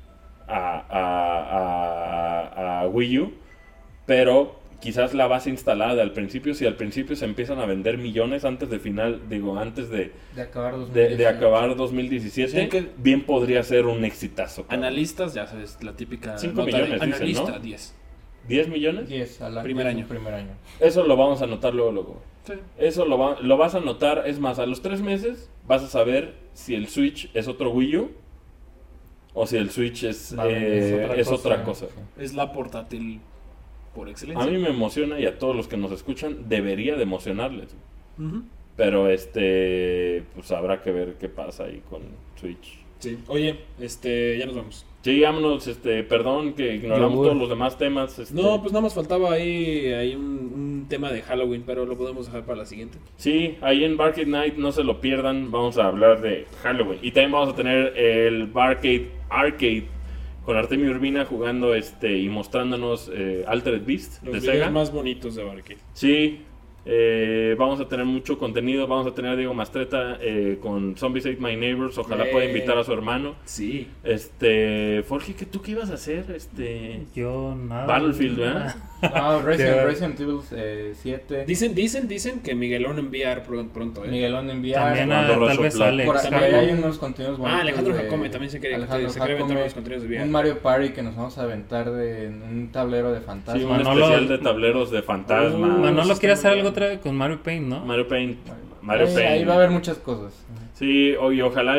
a Wii U, pero quizás la base instalada al principio, si al principio se empiezan a vender millones antes de acabar 2017, sí, que bien podría ser un exitazo. Cabrón. Analistas, ya sabes, la típica 5 millones analista, dicen, ¿no? 10. ¿10 millones? 10 al primer año. Eso lo vamos a anotar luego. Sí. Eso lo vas a anotar, es más, a los 3 meses vas a saber si el Switch es otro Wii U o si el Switch es otra cosa. Es la portátil por excelencia. A mí me emociona y a todos los que nos escuchan debería de emocionarles. Uh-huh. Pero pues habrá que ver qué pasa ahí con Switch. Sí. Oye, ya nos vamos. Sí, vámonos, perdón que ignoramos todos los demás temas. No, pues nada más faltaba ahí un tema de Halloween, pero lo podemos dejar para la siguiente. Sí, ahí en Barcade Night, no se lo pierdan, vamos a hablar de Halloween. Y también vamos a tener el Barcade Arcade con Artemio Urbina jugando y mostrándonos Altered Beast los de videos Sega. Más bonitos de Barcade. Sí, vamos a tener mucho contenido. Vamos a tener a Diego Mastreta con Zombies Ate My Neighbors. Ojalá pueda invitar a su hermano. Sí. Forge, ¿tú qué ibas a hacer? Yo nada. Battlefield, ¿verdad? No, Resident Evil 7. Dicen que Miguelón enviar pronto. Miguelón enviar. También tal vez Alex. Por ahí hay unos contenidos bonitos. Alejandro Jacome también se quiere aventar los contenidos de VR. Un Mario Party que nos vamos a aventar en un tablero de fantasmas. Sí, un especial de tableros de fantasmas. Manolo quiere hacer algo otra vez con Mario Paint, ¿no? Mario Paint. Ahí va a haber muchas cosas. Sí, y ojalá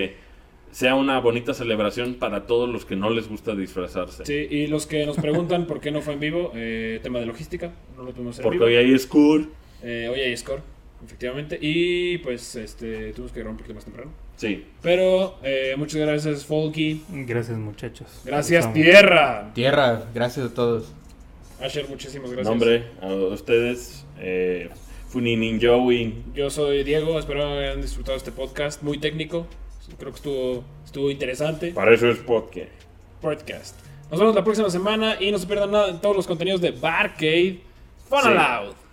sea una bonita celebración para todos los que no les gusta disfrazarse. Sí, y los que nos preguntan por qué no fue en vivo, tema de logística, no lo tuvimos en porque vivo. Hoy hay score. Hoy hay score, efectivamente, y pues tuvimos que grabar un poquito más temprano. Sí. Pero muchas gracias, Folky. Gracias, muchachos. Gracias, Tierra. Tierra, gracias a todos. Asher, muchísimas gracias. No, hombre, a ustedes, Funinin Joey. Yo soy Diego, espero hayan disfrutado este podcast, muy técnico. Creo que estuvo interesante. Para eso es podcast. Nos vemos la próxima semana y no se pierdan nada de todos los contenidos de Barcade. Fun Aloud.